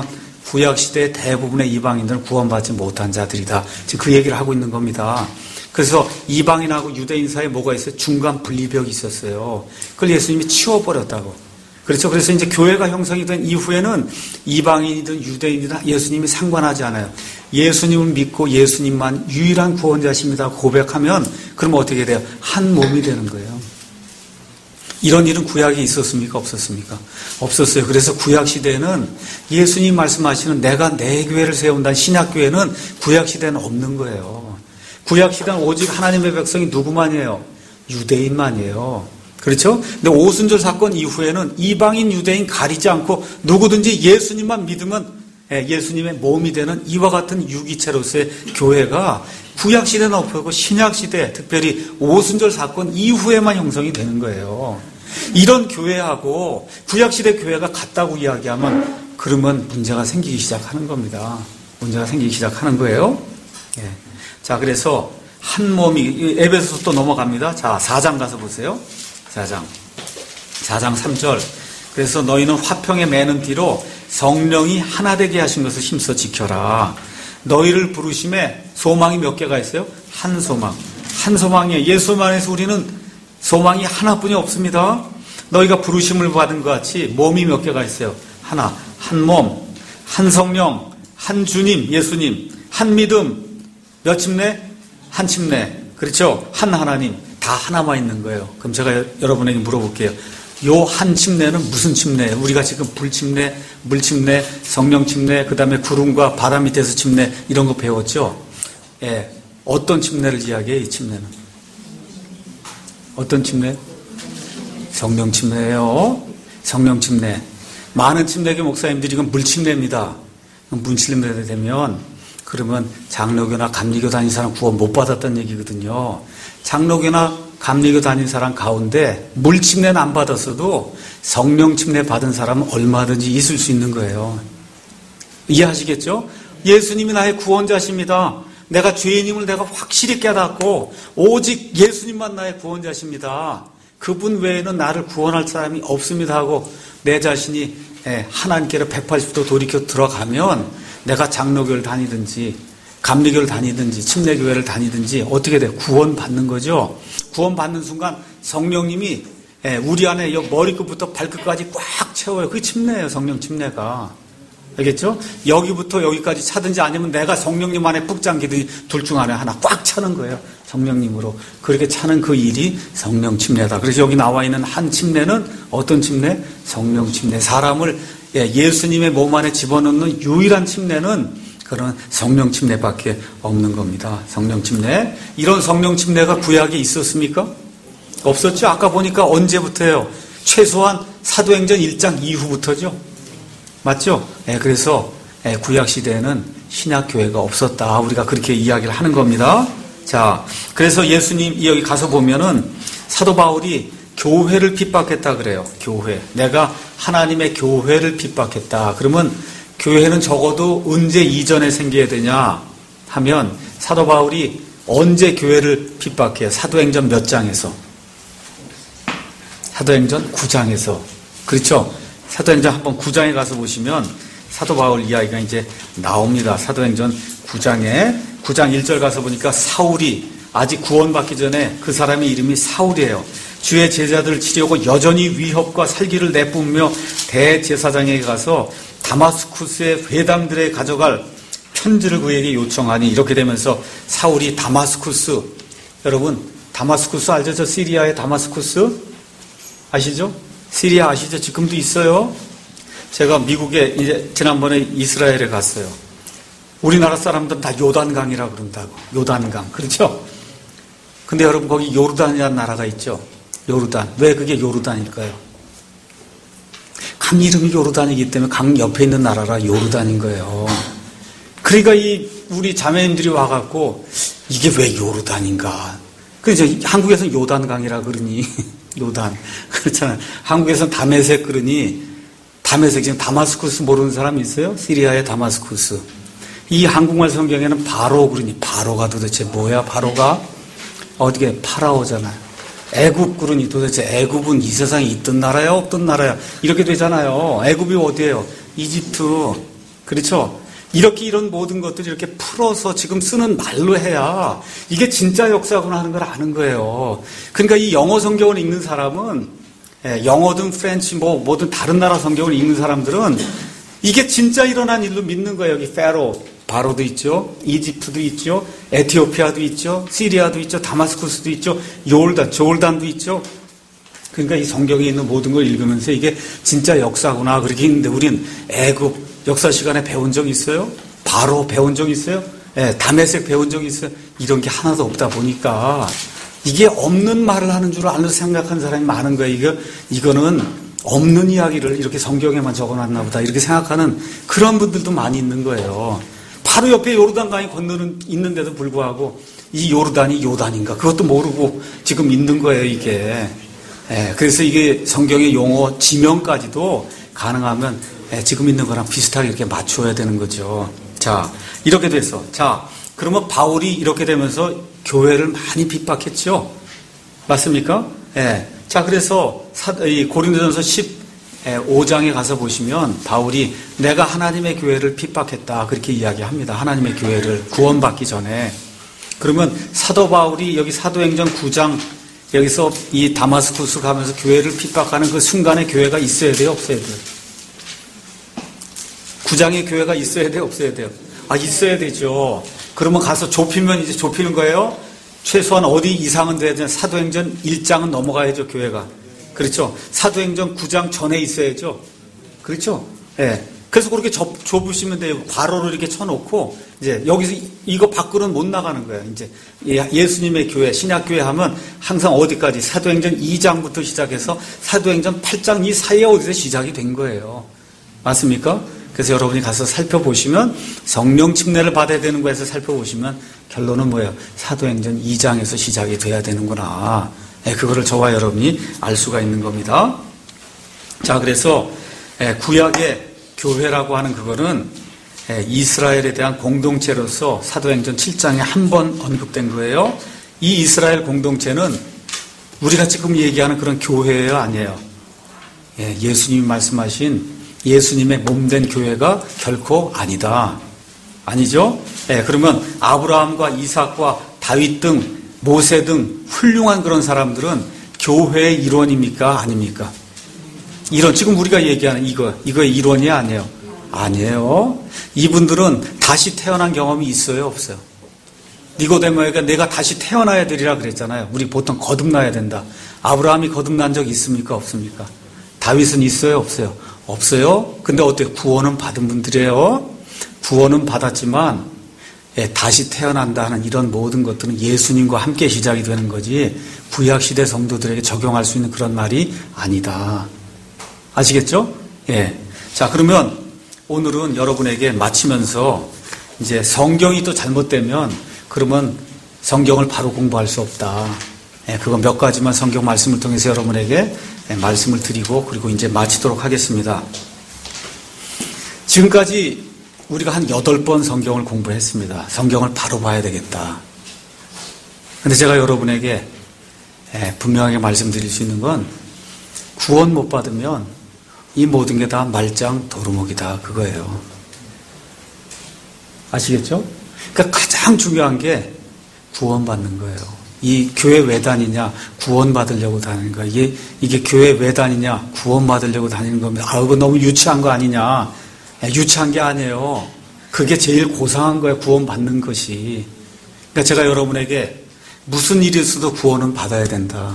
구약시대 대부분의 이방인들은 구원받지 못한 자들이다. 지금 그 얘기를 하고 있는 겁니다. 그래서 이방인하고 유대인 사이에 뭐가 있어요? 중간 분리벽이 있었어요. 그걸 예수님이 치워버렸다고. 그렇죠. 그래서 이제 교회가 형성이 된 이후에는 이방인이든 유대인이든 예수님이 상관하지 않아요. 예수님을 믿고 예수님만 유일한 구원자십니다 고백하면 그럼 어떻게 돼요? 한 몸이 되는 거예요. 이런 일은 구약에 있었습니까? 없었습니까? 없었어요. 그래서 구약시대에는 예수님 말씀하시는 내가 내 교회를 세운다는 신약교회는 구약시대는 없는 거예요. 구약시대는 오직 하나님의 백성이 누구만이에요? 유대인만이에요. 그렇죠? 근데 오순절 사건 이후에는 이방인, 유대인 가리지 않고 누구든지 예수님만 믿으면 예수님의 몸이 되는 이와 같은 유기체로서의 교회가 구약시대는 없었고 신약시대, 특별히 오순절 사건 이후에만 형성이 되는 거예요. 이런 교회하고 구약시대 교회가 같다고 이야기하면 그러면 문제가 생기기 시작하는 겁니다. 문제가 생기기 시작하는 거예요. 예. 자, 그래서 한 몸이, 에베소서 또 넘어갑니다. 자, 사 장 가서 보세요. 사 장. 사 장 삼 절. 그래서 너희는 화평에 매는 뒤로 성령이 하나 되게 하신 것을 힘써 지켜라. 너희를 부르심에 소망이 몇 개가 있어요? 한 소망. 한 소망이에요. 예수 안에서 우리는 소망이 하나뿐이 없습니다. 너희가 부르심을 받은 것 같이 몸이 몇 개가 있어요? 하나. 한 몸, 한 성령, 한 주님, 예수님, 한 믿음, 몇 침례? 한 침례. 그렇죠? 한 하나님. 다 하나만 있는 거예요. 그럼 제가 여러분에게 물어볼게요. 요 한 침례는 무슨 침례예요? 우리가 지금 불 침례, 물 침례, 성령 침례, 그 다음에 구름과 바다 밑에서 침례 이런 거 배웠죠? 예, 어떤 침례를 이야기해요? 이 침례는 어떤 침례? 성령 침례예요. 성령 침례. 많은 침례교 목사님들이 이건 물 침례입니다. 물 침례 되면 그러면 장로교나 감리교 다닌 사람 구원 못 받았다는 얘기거든요. 장로교나 감리교 다닌 사람 가운데 물 침례는 안 받았어도 성령 침례 받은 사람은 얼마든지 있을 수 있는 거예요. 이해하시겠죠? 예수님이 나의 구원자십니다. 내가 죄인임을 내가 확실히 깨닫고 오직 예수님만 나의 구원자십니다. 그분 외에는 나를 구원할 사람이 없습니다 하고 내 자신이 하나님께로 백팔십 도 돌이켜 들어가면 내가 장로교를 다니든지 감리교를 다니든지 침례교회를 다니든지 어떻게 돼요? 구원받는 거죠. 구원받는 순간 성령님이 우리 안에 머리끝부터 발끝까지 꽉 채워요. 그게 침례예요. 성령 침례가. 알겠죠? 여기부터 여기까지 차든지 아니면 내가 성령님 안에 푹 잠기든지 둘 중 안에 하나 꽉 차는 거예요. 성령님으로. 그렇게 차는 그 일이 성령 침례다. 그래서 여기 나와 있는 한 침례는 어떤 침례? 성령 침례. 사람을 예수님의 몸 안에 집어넣는 유일한 침례는 그런 성령 침례밖에 없는 겁니다. 성령 침례. 이런 성령 침례가 구약에 있었습니까? 없었죠. 아까 보니까 언제부터예요? 최소한 사도행전 일 장 이후부터죠. 맞죠? 예, 그래서 예, 구약 시대에는 신약 교회가 없었다. 우리가 그렇게 이야기를 하는 겁니다. 자, 그래서 예수님 여기 가서 보면은 사도 바울이 교회를 핍박했다 그래요. 교회. 내가 하나님의 교회를 핍박했다. 그러면 교회는 적어도 언제 이전에 생겨야 되냐 하면 사도 바울이 언제 교회를 핍박해요? 사도행전 몇 장에서? 사도행전 구 장에서. 그렇죠? 사도행전 한번 구 장에 가서 보시면 사도 바울 이야기가 이제 나옵니다. 사도행전 구 장에 구 장 일 절 가서 보니까 사울이 아직 구원받기 전에 그 사람의 이름이 사울이에요. 주의 제자들을 치려고 여전히 위협과 살기를 내뿜으며 대제사장에게 가서 다마스쿠스의 회당들에 가져갈 편지를 그에게 요청하니 이렇게 되면서 사울이 다마스쿠스, 여러분 다마스쿠스 알죠? 저 시리아의 다마스쿠스 아시죠? 시리아 아시죠? 지금도 있어요. 제가 미국에 이제 지난번에 이스라엘에 갔어요. 우리나라 사람들은 다 요단강이라고 그런다고. 요단강. 그렇죠? 근데 여러분 거기 요르단이라는 나라가 있죠. 요르단. 왜 그게 요르단일까요? 강 이름이 요르단이기 때문에 강 옆에 있는 나라라 요르단인 거예요. 그러니까 이 우리 자매님들이 와갖고 이게 왜 요르단인가? 그래서 한국에서는 요단강이라 그러니 요단 그렇잖아요. 한국에서는 다메섹 그러니 다메섹 지금 다마스쿠스 모르는 사람 있어요? 시리아의 다마스쿠스. 이 한국말 성경에는 바로 그러니 바로가 도대체 뭐야? 바로가 어떻게 파라오잖아요. 애굽 그러니 도대체 애굽은 이 세상에 있던 나라야 없던 나라야 이렇게 되잖아요. 애굽이 어디예요? 이집트. 그렇죠? 이렇게 이런 모든 것들이 이렇게 풀어서 지금 쓰는 말로 해야 이게 진짜 역사구나 하는 걸 아는 거예요. 그러니까 이 영어 성경을 읽는 사람은, 영어든 프렌치 뭐 뭐든 다른 나라 성경을 읽는 사람들은 이게 진짜 일어난 일로 믿는 거예요. 여기 페로, 바로도 있죠. 이집트도 있죠. 에티오피아도 있죠. 시리아도 있죠. 다마스쿠스도 있죠. 요르단, 조르단도 있죠. 그러니까 이 성경에 있는 모든 걸 읽으면서 이게 진짜 역사구나 그렇게 있는데 우린 애굽 역사 시간에 배운 적 있어요? 바로 배운 적 있어요? 예, 다메섹 배운 적 있어요? 이런 게 하나도 없다 보니까 이게 없는 말을 하는 줄 알고 생각하는 사람이 많은 거예요. 이거, 이거는 없는 이야기를 이렇게 성경에만 적어놨나 보다 이렇게 생각하는 그런 분들도 많이 있는 거예요. 바로 옆에 요르단강이 건너는 있는데도 불구하고 이 요르단이 요단인가 그것도 모르고 지금 있는 거예요. 이게. 예, 그래서 이게 성경의 용어 지명까지도 가능하면 예, 지금 있는 거랑 비슷하게 이렇게 맞춰야 되는 거죠. 자, 이렇게 돼서 자, 그러면 바울이 이렇게 되면서 교회를 많이 핍박했죠. 맞습니까? 예. 자, 그래서 사, 이 고린도전서 십오 장에 가서 보시면 바울이 내가 하나님의 교회를 핍박했다 그렇게 이야기합니다. 하나님의 교회를 구원받기 전에. 그러면 사도 바울이 여기 사도행전 구 장 여기서 이 다마스쿠스 가면서 교회를 핍박하는 그 순간에 교회가 있어야 돼요, 없어야 돼요? 구 장에 교회가 있어야 돼요, 없어야 돼요? 아, 있어야 되죠. 그러면 가서 좁히면 이제 좁히는 거예요? 최소한 어디 이상은 돼야 되나? 사도행전 일 장은 넘어가야죠, 교회가. 그렇죠? 사도행전 구 장 전에 있어야죠. 그렇죠? 예. 네. 그래서 그렇게 좁, 좁으시면 돼요. 괄호를 이렇게 쳐놓고, 이제 여기서 이거 밖으로는 못 나가는 거예요. 이제 예수님의 교회, 신약교회 하면 항상 어디까지? 사도행전 이 장부터 시작해서 사도행전 팔 장 이 사이에 어디서 시작이 된 거예요. 맞습니까? 그래서 여러분이 가서 살펴보시면 성령 침례를 받아야 되는 거에서 살펴보시면 결론은 뭐예요? 사도행전 이 장에서 시작이 돼야 되는구나. 네, 그거를 저와 여러분이 알 수가 있는 겁니다. 자, 그래서 구약의 교회라고 하는 그거는 이스라엘에 대한 공동체로서 사도행전 칠 장에 한 번 언급된 거예요. 이 이스라엘 공동체는 우리가 지금 얘기하는 그런 교회예요, 아니에요? 예수님이 말씀하신 예수님의 몸된 교회가 결코 아니다. 아니죠? 예, 그러면 아브라함과 이삭과 다윗 등 모세 등 훌륭한 그런 사람들은 교회의 일원입니까? 아닙니까? 이런 지금 우리가 얘기하는 이거 이거의 일원이 아니에요. 아니에요. 이분들은 다시 태어난 경험이 있어요, 없어요? 니고데모에게 내가 다시 태어나야 되리라 그랬잖아요. 우리 보통 거듭나야 된다. 아브라함이 거듭난 적 있습니까? 없습니까? 다윗은 있어요, 없어요? 없어요. 근데 어때요? 구원은 받은 분들이에요. 구원은 받았지만 예, 다시 태어난다 하는 이런 모든 것들은 예수님과 함께 시작이 되는 거지 구약시대 성도들에게 적용할 수 있는 그런 말이 아니다. 아시겠죠? 예. 자, 그러면 오늘은 여러분에게 마치면서 이제 성경이 또 잘못되면 그러면 성경을 바로 공부할 수 없다. 예, 그거 몇 가지만 성경 말씀을 통해서 여러분에게 예, 말씀을 드리고 그리고 이제 마치도록 하겠습니다. 지금까지 우리가 한 여덟 번 성경을 공부했습니다. 성경을 바로 봐야 되겠다. 근데 제가 여러분에게 예, 분명하게 말씀드릴 수 있는 건 구원 못 받으면 이 모든 게 다 말짱 도루묵이다 그거예요. 아시겠죠? 그러니까 가장 중요한 게 구원받는 거예요. 이 교회 왜 다니냐? 구원받으려고 다니는 거야. 이게, 이게 교회 왜 다니냐? 구원받으려고 다니는 겁니다. 아, 이거 너무 유치한 거 아니냐? 유치한 게 아니에요. 그게 제일 고상한 거예요. 구원받는 것이. 그러니까 제가 여러분에게 무슨 일이 있어도 구원은 받아야 된다.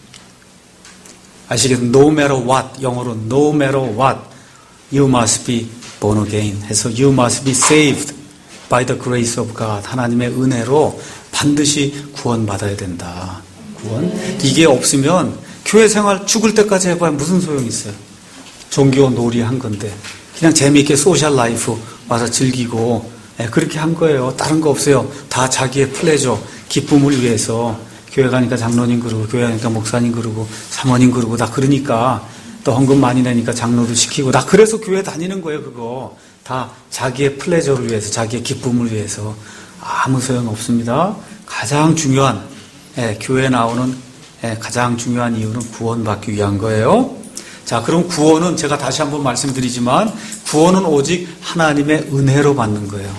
아시겠죠? No matter what, 영어로 no matter what, you must be born again 해서 you must be saved by the grace of God. 하나님의 은혜로 반드시 구원받아야 된다. 구원. 이게 없으면 교회 생활 죽을 때까지 해봐야 무슨 소용이 있어요. 종교 놀이 한 건데 그냥 재미있게 소셜 라이프 와서 즐기고 그렇게 한 거예요. 다른 거 없어요. 다 자기의 플레저, 기쁨을 위해서 교회 가니까 장로님 그러고 교회 가니까 목사님 그러고 사모님 그러고 다 그러니까 또 헌금 많이 내니까 장로도 시키고 다 그래서 교회 다니는 거예요. 그거 다 자기의 플레저를 위해서 자기의 기쁨을 위해서 아무 소용 없습니다. 가장 중요한 예, 교회에 나오는 예, 가장 중요한 이유는 구원받기 위한 거예요. 자, 그럼 구원은 제가 다시 한번 말씀드리지만 구원은 오직 하나님의 은혜로 받는 거예요.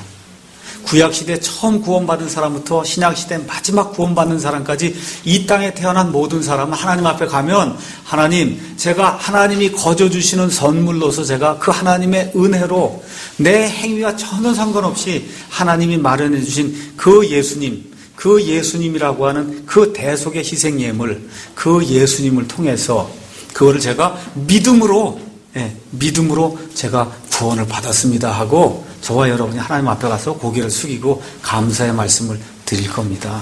구약시대 처음 구원받은 사람부터 신약시대 마지막 구원받는 사람까지 이 땅에 태어난 모든 사람은 하나님 앞에 가면 하나님, 제가 하나님이 거저주시는 선물로서 제가 그 하나님의 은혜로 내 행위와 전혀 상관없이 하나님이 마련해 주신 그 예수님, 그 예수님이라고 하는 그 대속의 희생 예물, 그 예수님을 통해서 그거를 제가 믿음으로, 예, 믿음으로 제가 구원을 받았습니다 하고 저와 여러분이 하나님 앞에 가서 고개를 숙이고 감사의 말씀을 드릴 겁니다.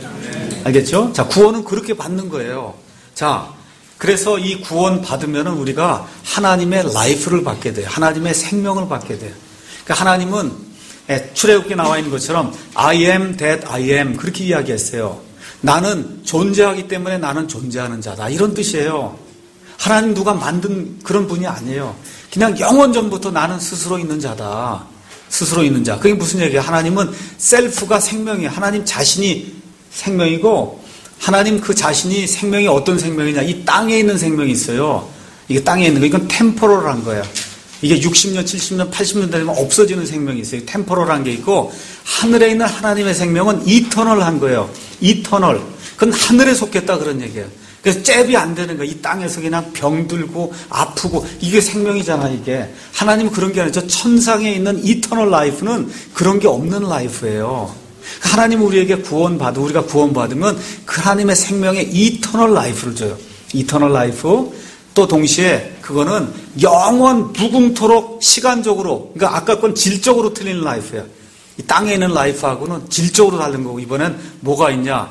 알겠죠? 자, 구원은 그렇게 받는 거예요. 자, 그래서 이 구원 받으면은 우리가 하나님의 라이프를 받게 돼요. 하나님의 생명을 받게 돼요. 그러니까 하나님은 출애굽기에 나와 있는 것처럼 I am that I am 그렇게 이야기했어요. 나는 존재하기 때문에 나는 존재하는 자다. 이런 뜻이에요. 하나님 누가 만든 그런 분이 아니에요. 그냥 영원 전부터 나는 스스로 있는 자다. 스스로 있는 자. 그게 무슨 얘기예요? 하나님은 셀프가 생명이에요. 하나님 자신이 생명이고 하나님 그 자신이 생명이 어떤 생명이냐. 이 땅에 있는 생명이 있어요. 이게 땅에 있는 거. 이건 템포럴한 거예요. 이게 육십 년, 칠십 년, 팔십 년 되면 없어지는 생명이 있어요. 템포럴한 게 있고 하늘에 있는 하나님의 생명은 이터널한 거예요. 이터널. 그건 하늘에 속했다 그런 얘기예요. 그래서 잽이 안 되는 거야. 이 땅에서 그냥 병들고 아프고 이게 생명이잖아 이게. 하나님은 그런 게 아니라 저 천상에 있는 이터널 라이프는 그런 게 없는 라이프예요. 하나님은 우리에게 구원받고 우리가 구원받으면 그 하나님의 생명의 이터널 라이프를 줘요. 이터널 라이프. 또 동시에 그거는 영원 무궁토록 시간적으로, 그러니까 아까 건 질적으로 틀린 라이프예요. 이 땅에 있는 라이프하고는 질적으로 다른 거고 이번엔 뭐가 있냐?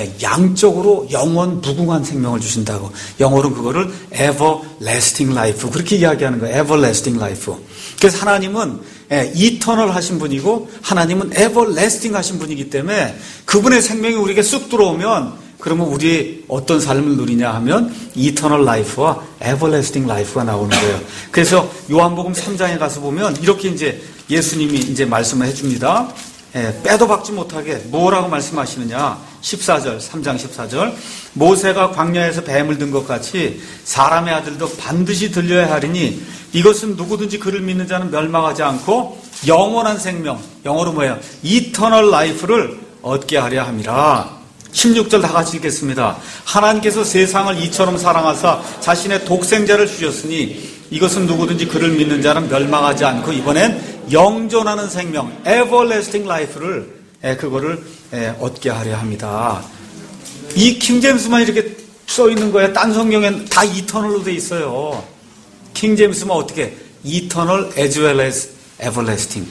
양적으로 영원 무궁한 생명을 주신다고. 영어로는 그거를 everlasting life 그렇게 이야기하는 거예요. everlasting life. 그래서 하나님은 이터널 하신 분이고 하나님은 everlasting 하신 분이기 때문에 그분의 생명이 우리에게 쑥 들어오면 그러면 우리 어떤 삶을 누리냐 하면 이터널 라이프와 everlasting 라이프가 나오는 거예요. 그래서 요한복음 삼 장에 가서 보면 이렇게 이제 예수님이 이제 말씀을 해줍니다. 예, 빼도 박지 못하게 뭐라고 말씀하시느냐. 십사 절, 삼 장 십사 절. 모세가 광야에서 뱀을 든 것 같이 사람의 아들도 반드시 들려야 하리니 이것은 누구든지 그를 믿는 자는 멸망하지 않고 영원한 생명, 영어로 뭐예요? 이터널 라이프를 얻게 하려 함이라. 십육 절 다 같이 읽겠습니다. 하나님께서 세상을 이처럼 사랑하사 자신의 독생자를 주셨으니 이것은 누구든지 그를 믿는 자는 멸망하지 않고 이번엔 영존하는 생명, everlasting life를 그거를 얻게 하려 합니다. 이 킹제임스만 이렇게 써 있는 거예요. 딴 성경엔 다 이터널로 돼 있어요. 킹제임스만 어떻게? eternal as well as everlasting.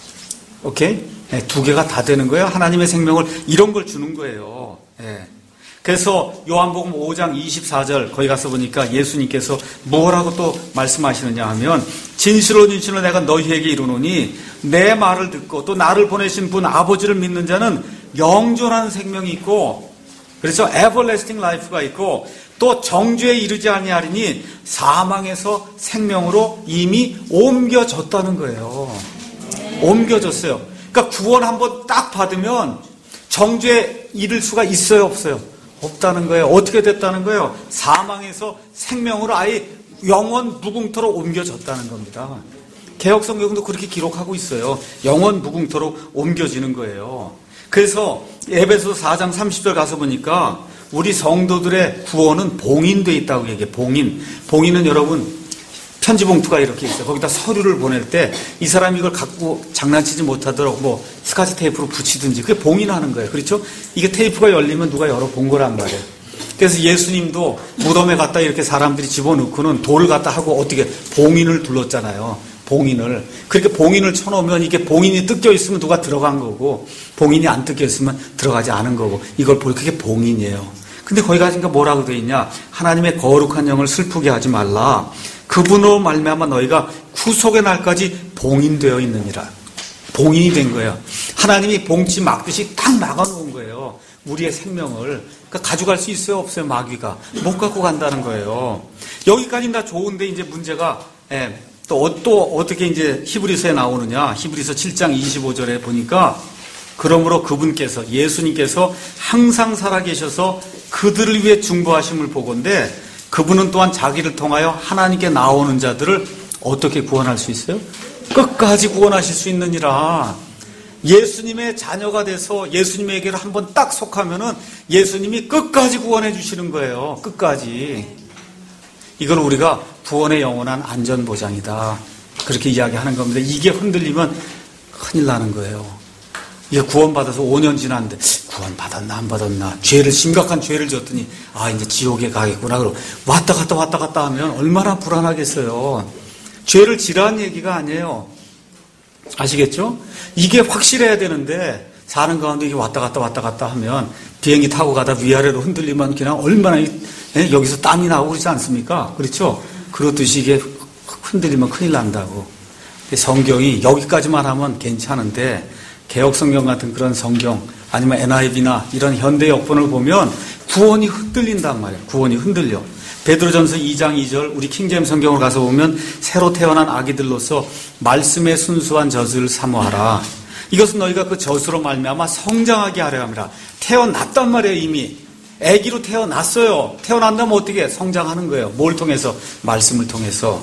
오케이? 두 개가 다 되는 거예요. 하나님의 생명을 이런 걸 주는 거예요. 그래서 요한복음 오 장 이십사 절 거기 가서 보니까 예수님께서 뭐라고 또 말씀하시느냐 하면 진실로 진실로 내가 너희에게 이르노니 내 말을 듣고 또 나를 보내신 분 아버지를 믿는 자는 영존하는 생명이 있고 그래서 everlasting life가 있고 또 정죄에 이르지 아니하리니 사망에서 생명으로 이미 옮겨졌다는 거예요. 옮겨졌어요. 그러니까 구원 한번 딱 받으면 정죄에 이를 수가 있어요, 없어요? 없다는 거예요. 어떻게 됐다는 거예요? 사망에서 생명으로 아예 영원 무궁토록 옮겨졌다는 겁니다. 개혁성경도 그렇게 기록하고 있어요. 영원 무궁토록 옮겨지는 거예요. 그래서 에베소 사 장 삼십 절 가서 보니까 우리 성도들의 구원은 봉인되어 있다고 얘기해요. 봉인. 봉인은 여러분 편지 봉투가 이렇게 있어요. 거기다 서류를 보낼 때 이 사람이 이걸 갖고 장난치지 못하도록 뭐 스카치 테이프로 붙이든지 그게 봉인하는 거예요. 그렇죠? 이게 테이프가 열리면 누가 열어본 거란 말이에요. 그래서 예수님도 무덤에 갖다 이렇게 사람들이 집어넣고는 돌을 갖다 하고 어떻게 봉인을 둘렀잖아요. 봉인을. 그렇게 봉인을 쳐놓으면 이게 봉인이 뜯겨 있으면 누가 들어간 거고 봉인이 안 뜯겨 있으면 들어가지 않은 거고 이걸 볼 그게 봉인이에요. 근데 거기 가니까 뭐라고 되어 있냐? 하나님의 거룩한 영을 슬프게 하지 말라. 그분으로 말미암아 너희가 구속의 날까지 봉인되어 있느니라. 봉인이 된 거예요. 하나님이 봉지 막듯이 딱 막아놓은 거예요. 우리의 생명을. 그러니까 가져갈 수 있어요, 없어요? 마귀가 못 갖고 간다는 거예요. 여기까지는 다 좋은데 이제 문제가 예, 또, 또 어떻게 이제 히브리서에 나오느냐? 히브리서 칠 장 이십오 절에 보니까 그러므로 그분께서 예수님께서 항상 살아계셔서 그들을 위해 중보하심을 보건대 그분은 또한 자기를 통하여 하나님께 나오는 자들을 어떻게 구원할 수 있어요? 끝까지 구원하실 수 있느니라. 예수님의 자녀가 돼서 예수님에게로 한번 딱 속하면은 예수님이 끝까지 구원해 주시는 거예요. 끝까지. 이걸 우리가 구원의 영원한 안전보장이다. 그렇게 이야기하는 겁니다. 이게 흔들리면 큰일 나는 거예요. 이게 구원받아서 오 년 지났는데 구원받았나 안 받았나, 죄를 심각한 죄를 졌더니 아 이제 지옥에 가겠구나. 그러고 왔다 갔다 왔다 갔다 하면 얼마나 불안하겠어요. 죄를 지라는 얘기가 아니에요. 아시겠죠? 이게 확실해야 되는데 사는 가운데 이게 왔다 갔다 왔다 갔다 하면 비행기 타고 가다 위아래로 흔들리면 그냥 얼마나 예? 여기서 땀이 나고 그러지 않습니까? 그렇죠? 그렇듯이 이게 흔들리면 큰일 난다고. 성경이 여기까지만 하면 괜찮은데 개혁성경 같은 그런 성경 아니면 엔아이브이나 이런 현대 역본을 보면 구원이 흔들린단 말이에요. 구원이 흔들려. 베드로전서 이 장 이 절 우리 킹제임스 성경을 가서 보면 새로 태어난 아기들로서 말씀의 순수한 젖을 사모하라. 이것은 너희가 그 젖으로 말미암아 성장하게 하려 함이라. 태어났단 말이에요. 이미 아기로 태어났어요. 태어난다면 어떻게 성장하는 거예요? 뭘 통해서? 말씀을 통해서.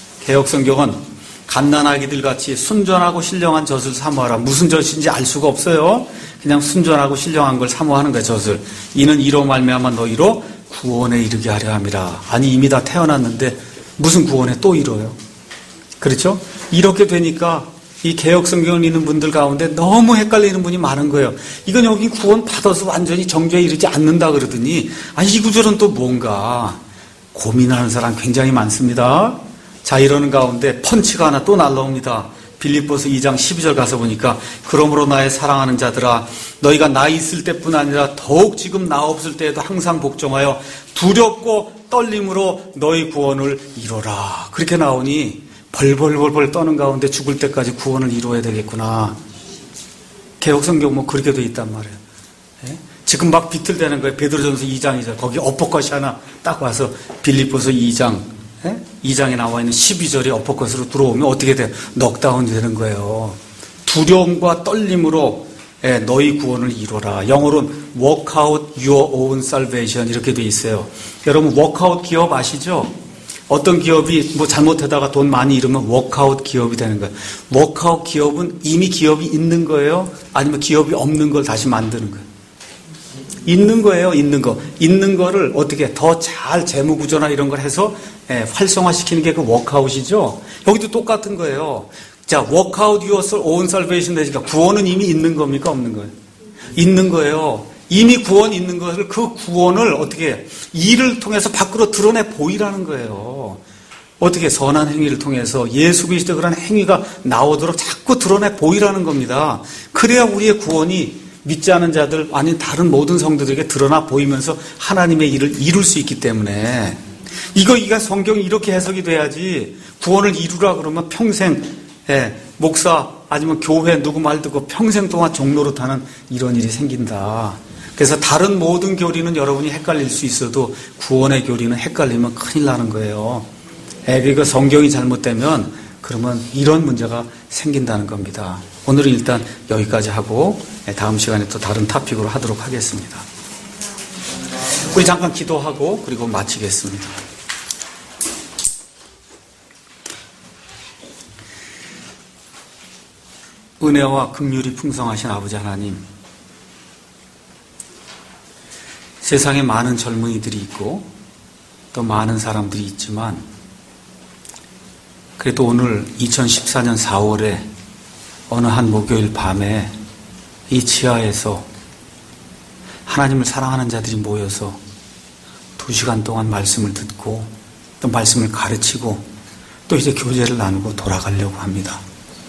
개혁성경은 갓난아기들 같이 순전하고 신령한 젖을 사모하라. 무슨 젖인지 알 수가 없어요. 그냥 순전하고 신령한 걸 사모하는 거예요. 젖을. 이는 이로 말미암아 너희로 구원에 이르게 하려 함이라. 아니 이미 다 태어났는데 무슨 구원에 또 이뤄요? 그렇죠? 이렇게 되니까 이 개혁성경을 읽는 분들 가운데 너무 헷갈리는 분이 많은 거예요. 이건 여기 구원 받아서 완전히 정죄에 이르지 않는다 그러더니 아니 이 구절은 또 뭔가 고민하는 사람 굉장히 많습니다. 자, 이러는 가운데 펀치가 하나 또 날라옵니다. 빌립보서 이 장 십이 절 가서 보니까 그러므로 나의 사랑하는 자들아 너희가 나 있을 때뿐 아니라 더욱 지금 나 없을 때에도 항상 복종하여 두렵고 떨림으로 너희 구원을 이루라. 그렇게 나오니 벌벌벌벌 떠는 가운데 죽을 때까지 구원을 이루어야 되겠구나. 개혁성경 뭐 그렇게 돼 있단 말이에요. 예? 지금 막 비틀대는 거예요. 베드로전서 이 장 이 절 거기 엇법것이 하나 딱 와서 빌립보서 이 장 예? 이 장에 나와 있는 십이 절이 엇법것으로 들어오면 어떻게 돼요? 넉다운이 되는 거예요. 두려움과 떨림으로 예, 너희 구원을 이루라. 영어로는 work out your own salvation 이렇게 돼 있어요. 여러분 워크아웃 기업 아시죠? 어떤 기업이 뭐 잘못하다가 돈 많이 잃으면 워크아웃 기업이 되는 거예요. 워크아웃 기업은 이미 기업이 있는 거예요? 아니면 기업이 없는 걸 다시 만드는 거예요? 있는 거예요, 있는 거. 있는 거를 어떻게 더 잘 재무구조나 이런 걸 해서 예, 활성화시키는 게 그 워크아웃이죠. 여기도 똑같은 거예요. 자, work out your own salvation 되니까 구원은 이미 있는 겁니까? 없는 거예요? 있는 거예요. 이미 구원 있는 것을 그 구원을 어떻게 일을 통해서 밖으로 드러내 보이라는 거예요. 어떻게 선한 행위를 통해서 예수 그리스도 그런 행위가 나오도록 자꾸 드러내 보이라는 겁니다. 그래야 우리의 구원이 믿지 않은 자들 아닌 다른 모든 성도들에게 드러나 보이면서 하나님의 일을 이룰 수 있기 때문에 이거 이가 성경이 이렇게 해석이 돼야지 구원을 이루라 그러면 평생 예, 목사 아니면 교회 누구 말 듣고 평생 동안 종로로 타는 이런 일이 생긴다. 그래서 다른 모든 교리는 여러분이 헷갈릴 수 있어도 구원의 교리는 헷갈리면 큰일 나는 거예요. 예, 그러니까 성경이 잘못되면 그러면 이런 문제가 생긴다는 겁니다. 오늘은 일단 여기까지 하고 다음 시간에 또 다른 토픽으로 하도록 하겠습니다. 우리 잠깐 기도하고 그리고 마치겠습니다. 은혜와 긍휼이 풍성하신 아버지 하나님, 세상에 많은 젊은이들이 있고 또 많은 사람들이 있지만 그래도 오늘 이천십사 년 사월에 어느 한 목요일 밤에 이 지하에서 하나님을 사랑하는 자들이 모여서 두 시간 동안 말씀을 듣고 또 말씀을 가르치고 또 이제 교제를 나누고 돌아가려고 합니다.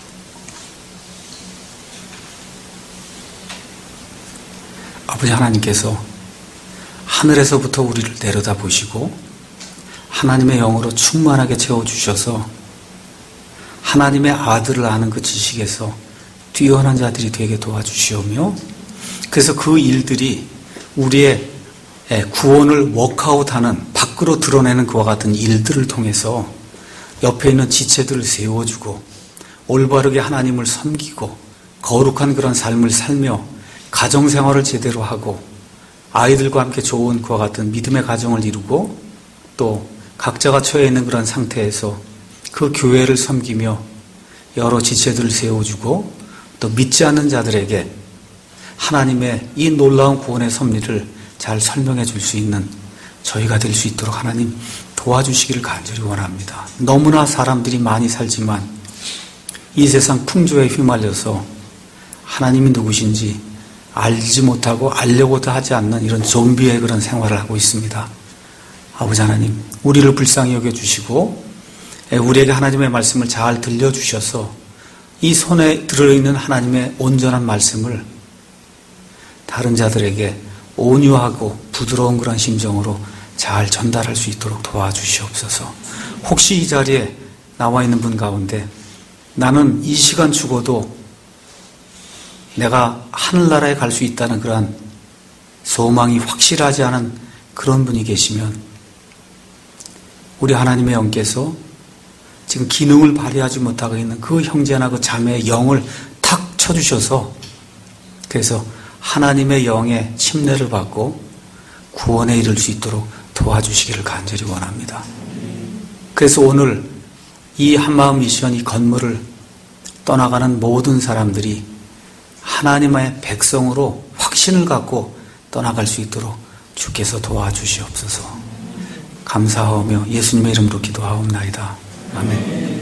아버지 하나님께서 하늘에서부터 우리를 내려다보시고 하나님의 영으로 충만하게 채워주셔서 하나님의 아들을 아는 그 지식에서 뛰어난 자들이 되게 도와주시오며 그래서 그 일들이 우리의 구원을 워크아웃하는 밖으로 드러내는 그와 같은 일들을 통해서 옆에 있는 지체들을 세워주고 올바르게 하나님을 섬기고 거룩한 그런 삶을 살며 가정생활을 제대로 하고 아이들과 함께 좋은 그와 같은 믿음의 가정을 이루고 또 각자가 처해 있는 그런 상태에서 그 교회를 섬기며 여러 지체들을 세워주고 또 믿지 않는 자들에게 하나님의 이 놀라운 구원의 섭리를 잘 설명해 줄 수 있는 저희가 될 수 있도록 하나님 도와주시기를 간절히 원합니다. 너무나 사람들이 많이 살지만 이 세상 풍조에 휘말려서 하나님이 누구신지 알지 못하고 알려고도 하지 않는 이런 좀비의 그런 생활을 하고 있습니다. 아버지 하나님, 우리를 불쌍히 여겨주시고 우리에게 하나님의 말씀을 잘 들려주셔서 이 손에 들어있는 하나님의 온전한 말씀을 다른 자들에게 온유하고 부드러운 그런 심정으로 잘 전달할 수 있도록 도와주시옵소서. 혹시 이 자리에 나와 있는 분 가운데 나는 이 시간 죽어도 내가 하늘나라에 갈 수 있다는 그러한 소망이 확실하지 않은 그런 분이 계시면 우리 하나님의 영께서 지금 기능을 발휘하지 못하고 있는 그 형제나 그 자매의 영을 탁 쳐주셔서 그래서 하나님의 영의 침례를 받고 구원에 이를 수 있도록 도와주시기를 간절히 원합니다. 그래서 오늘 이 한마음 미션 이 건물을 떠나가는 모든 사람들이 하나님의 백성으로 확신을 갖고 떠나갈 수 있도록 주께서 도와주시옵소서. 감사하며 예수님의 이름으로 기도하옵나이다. 아멘.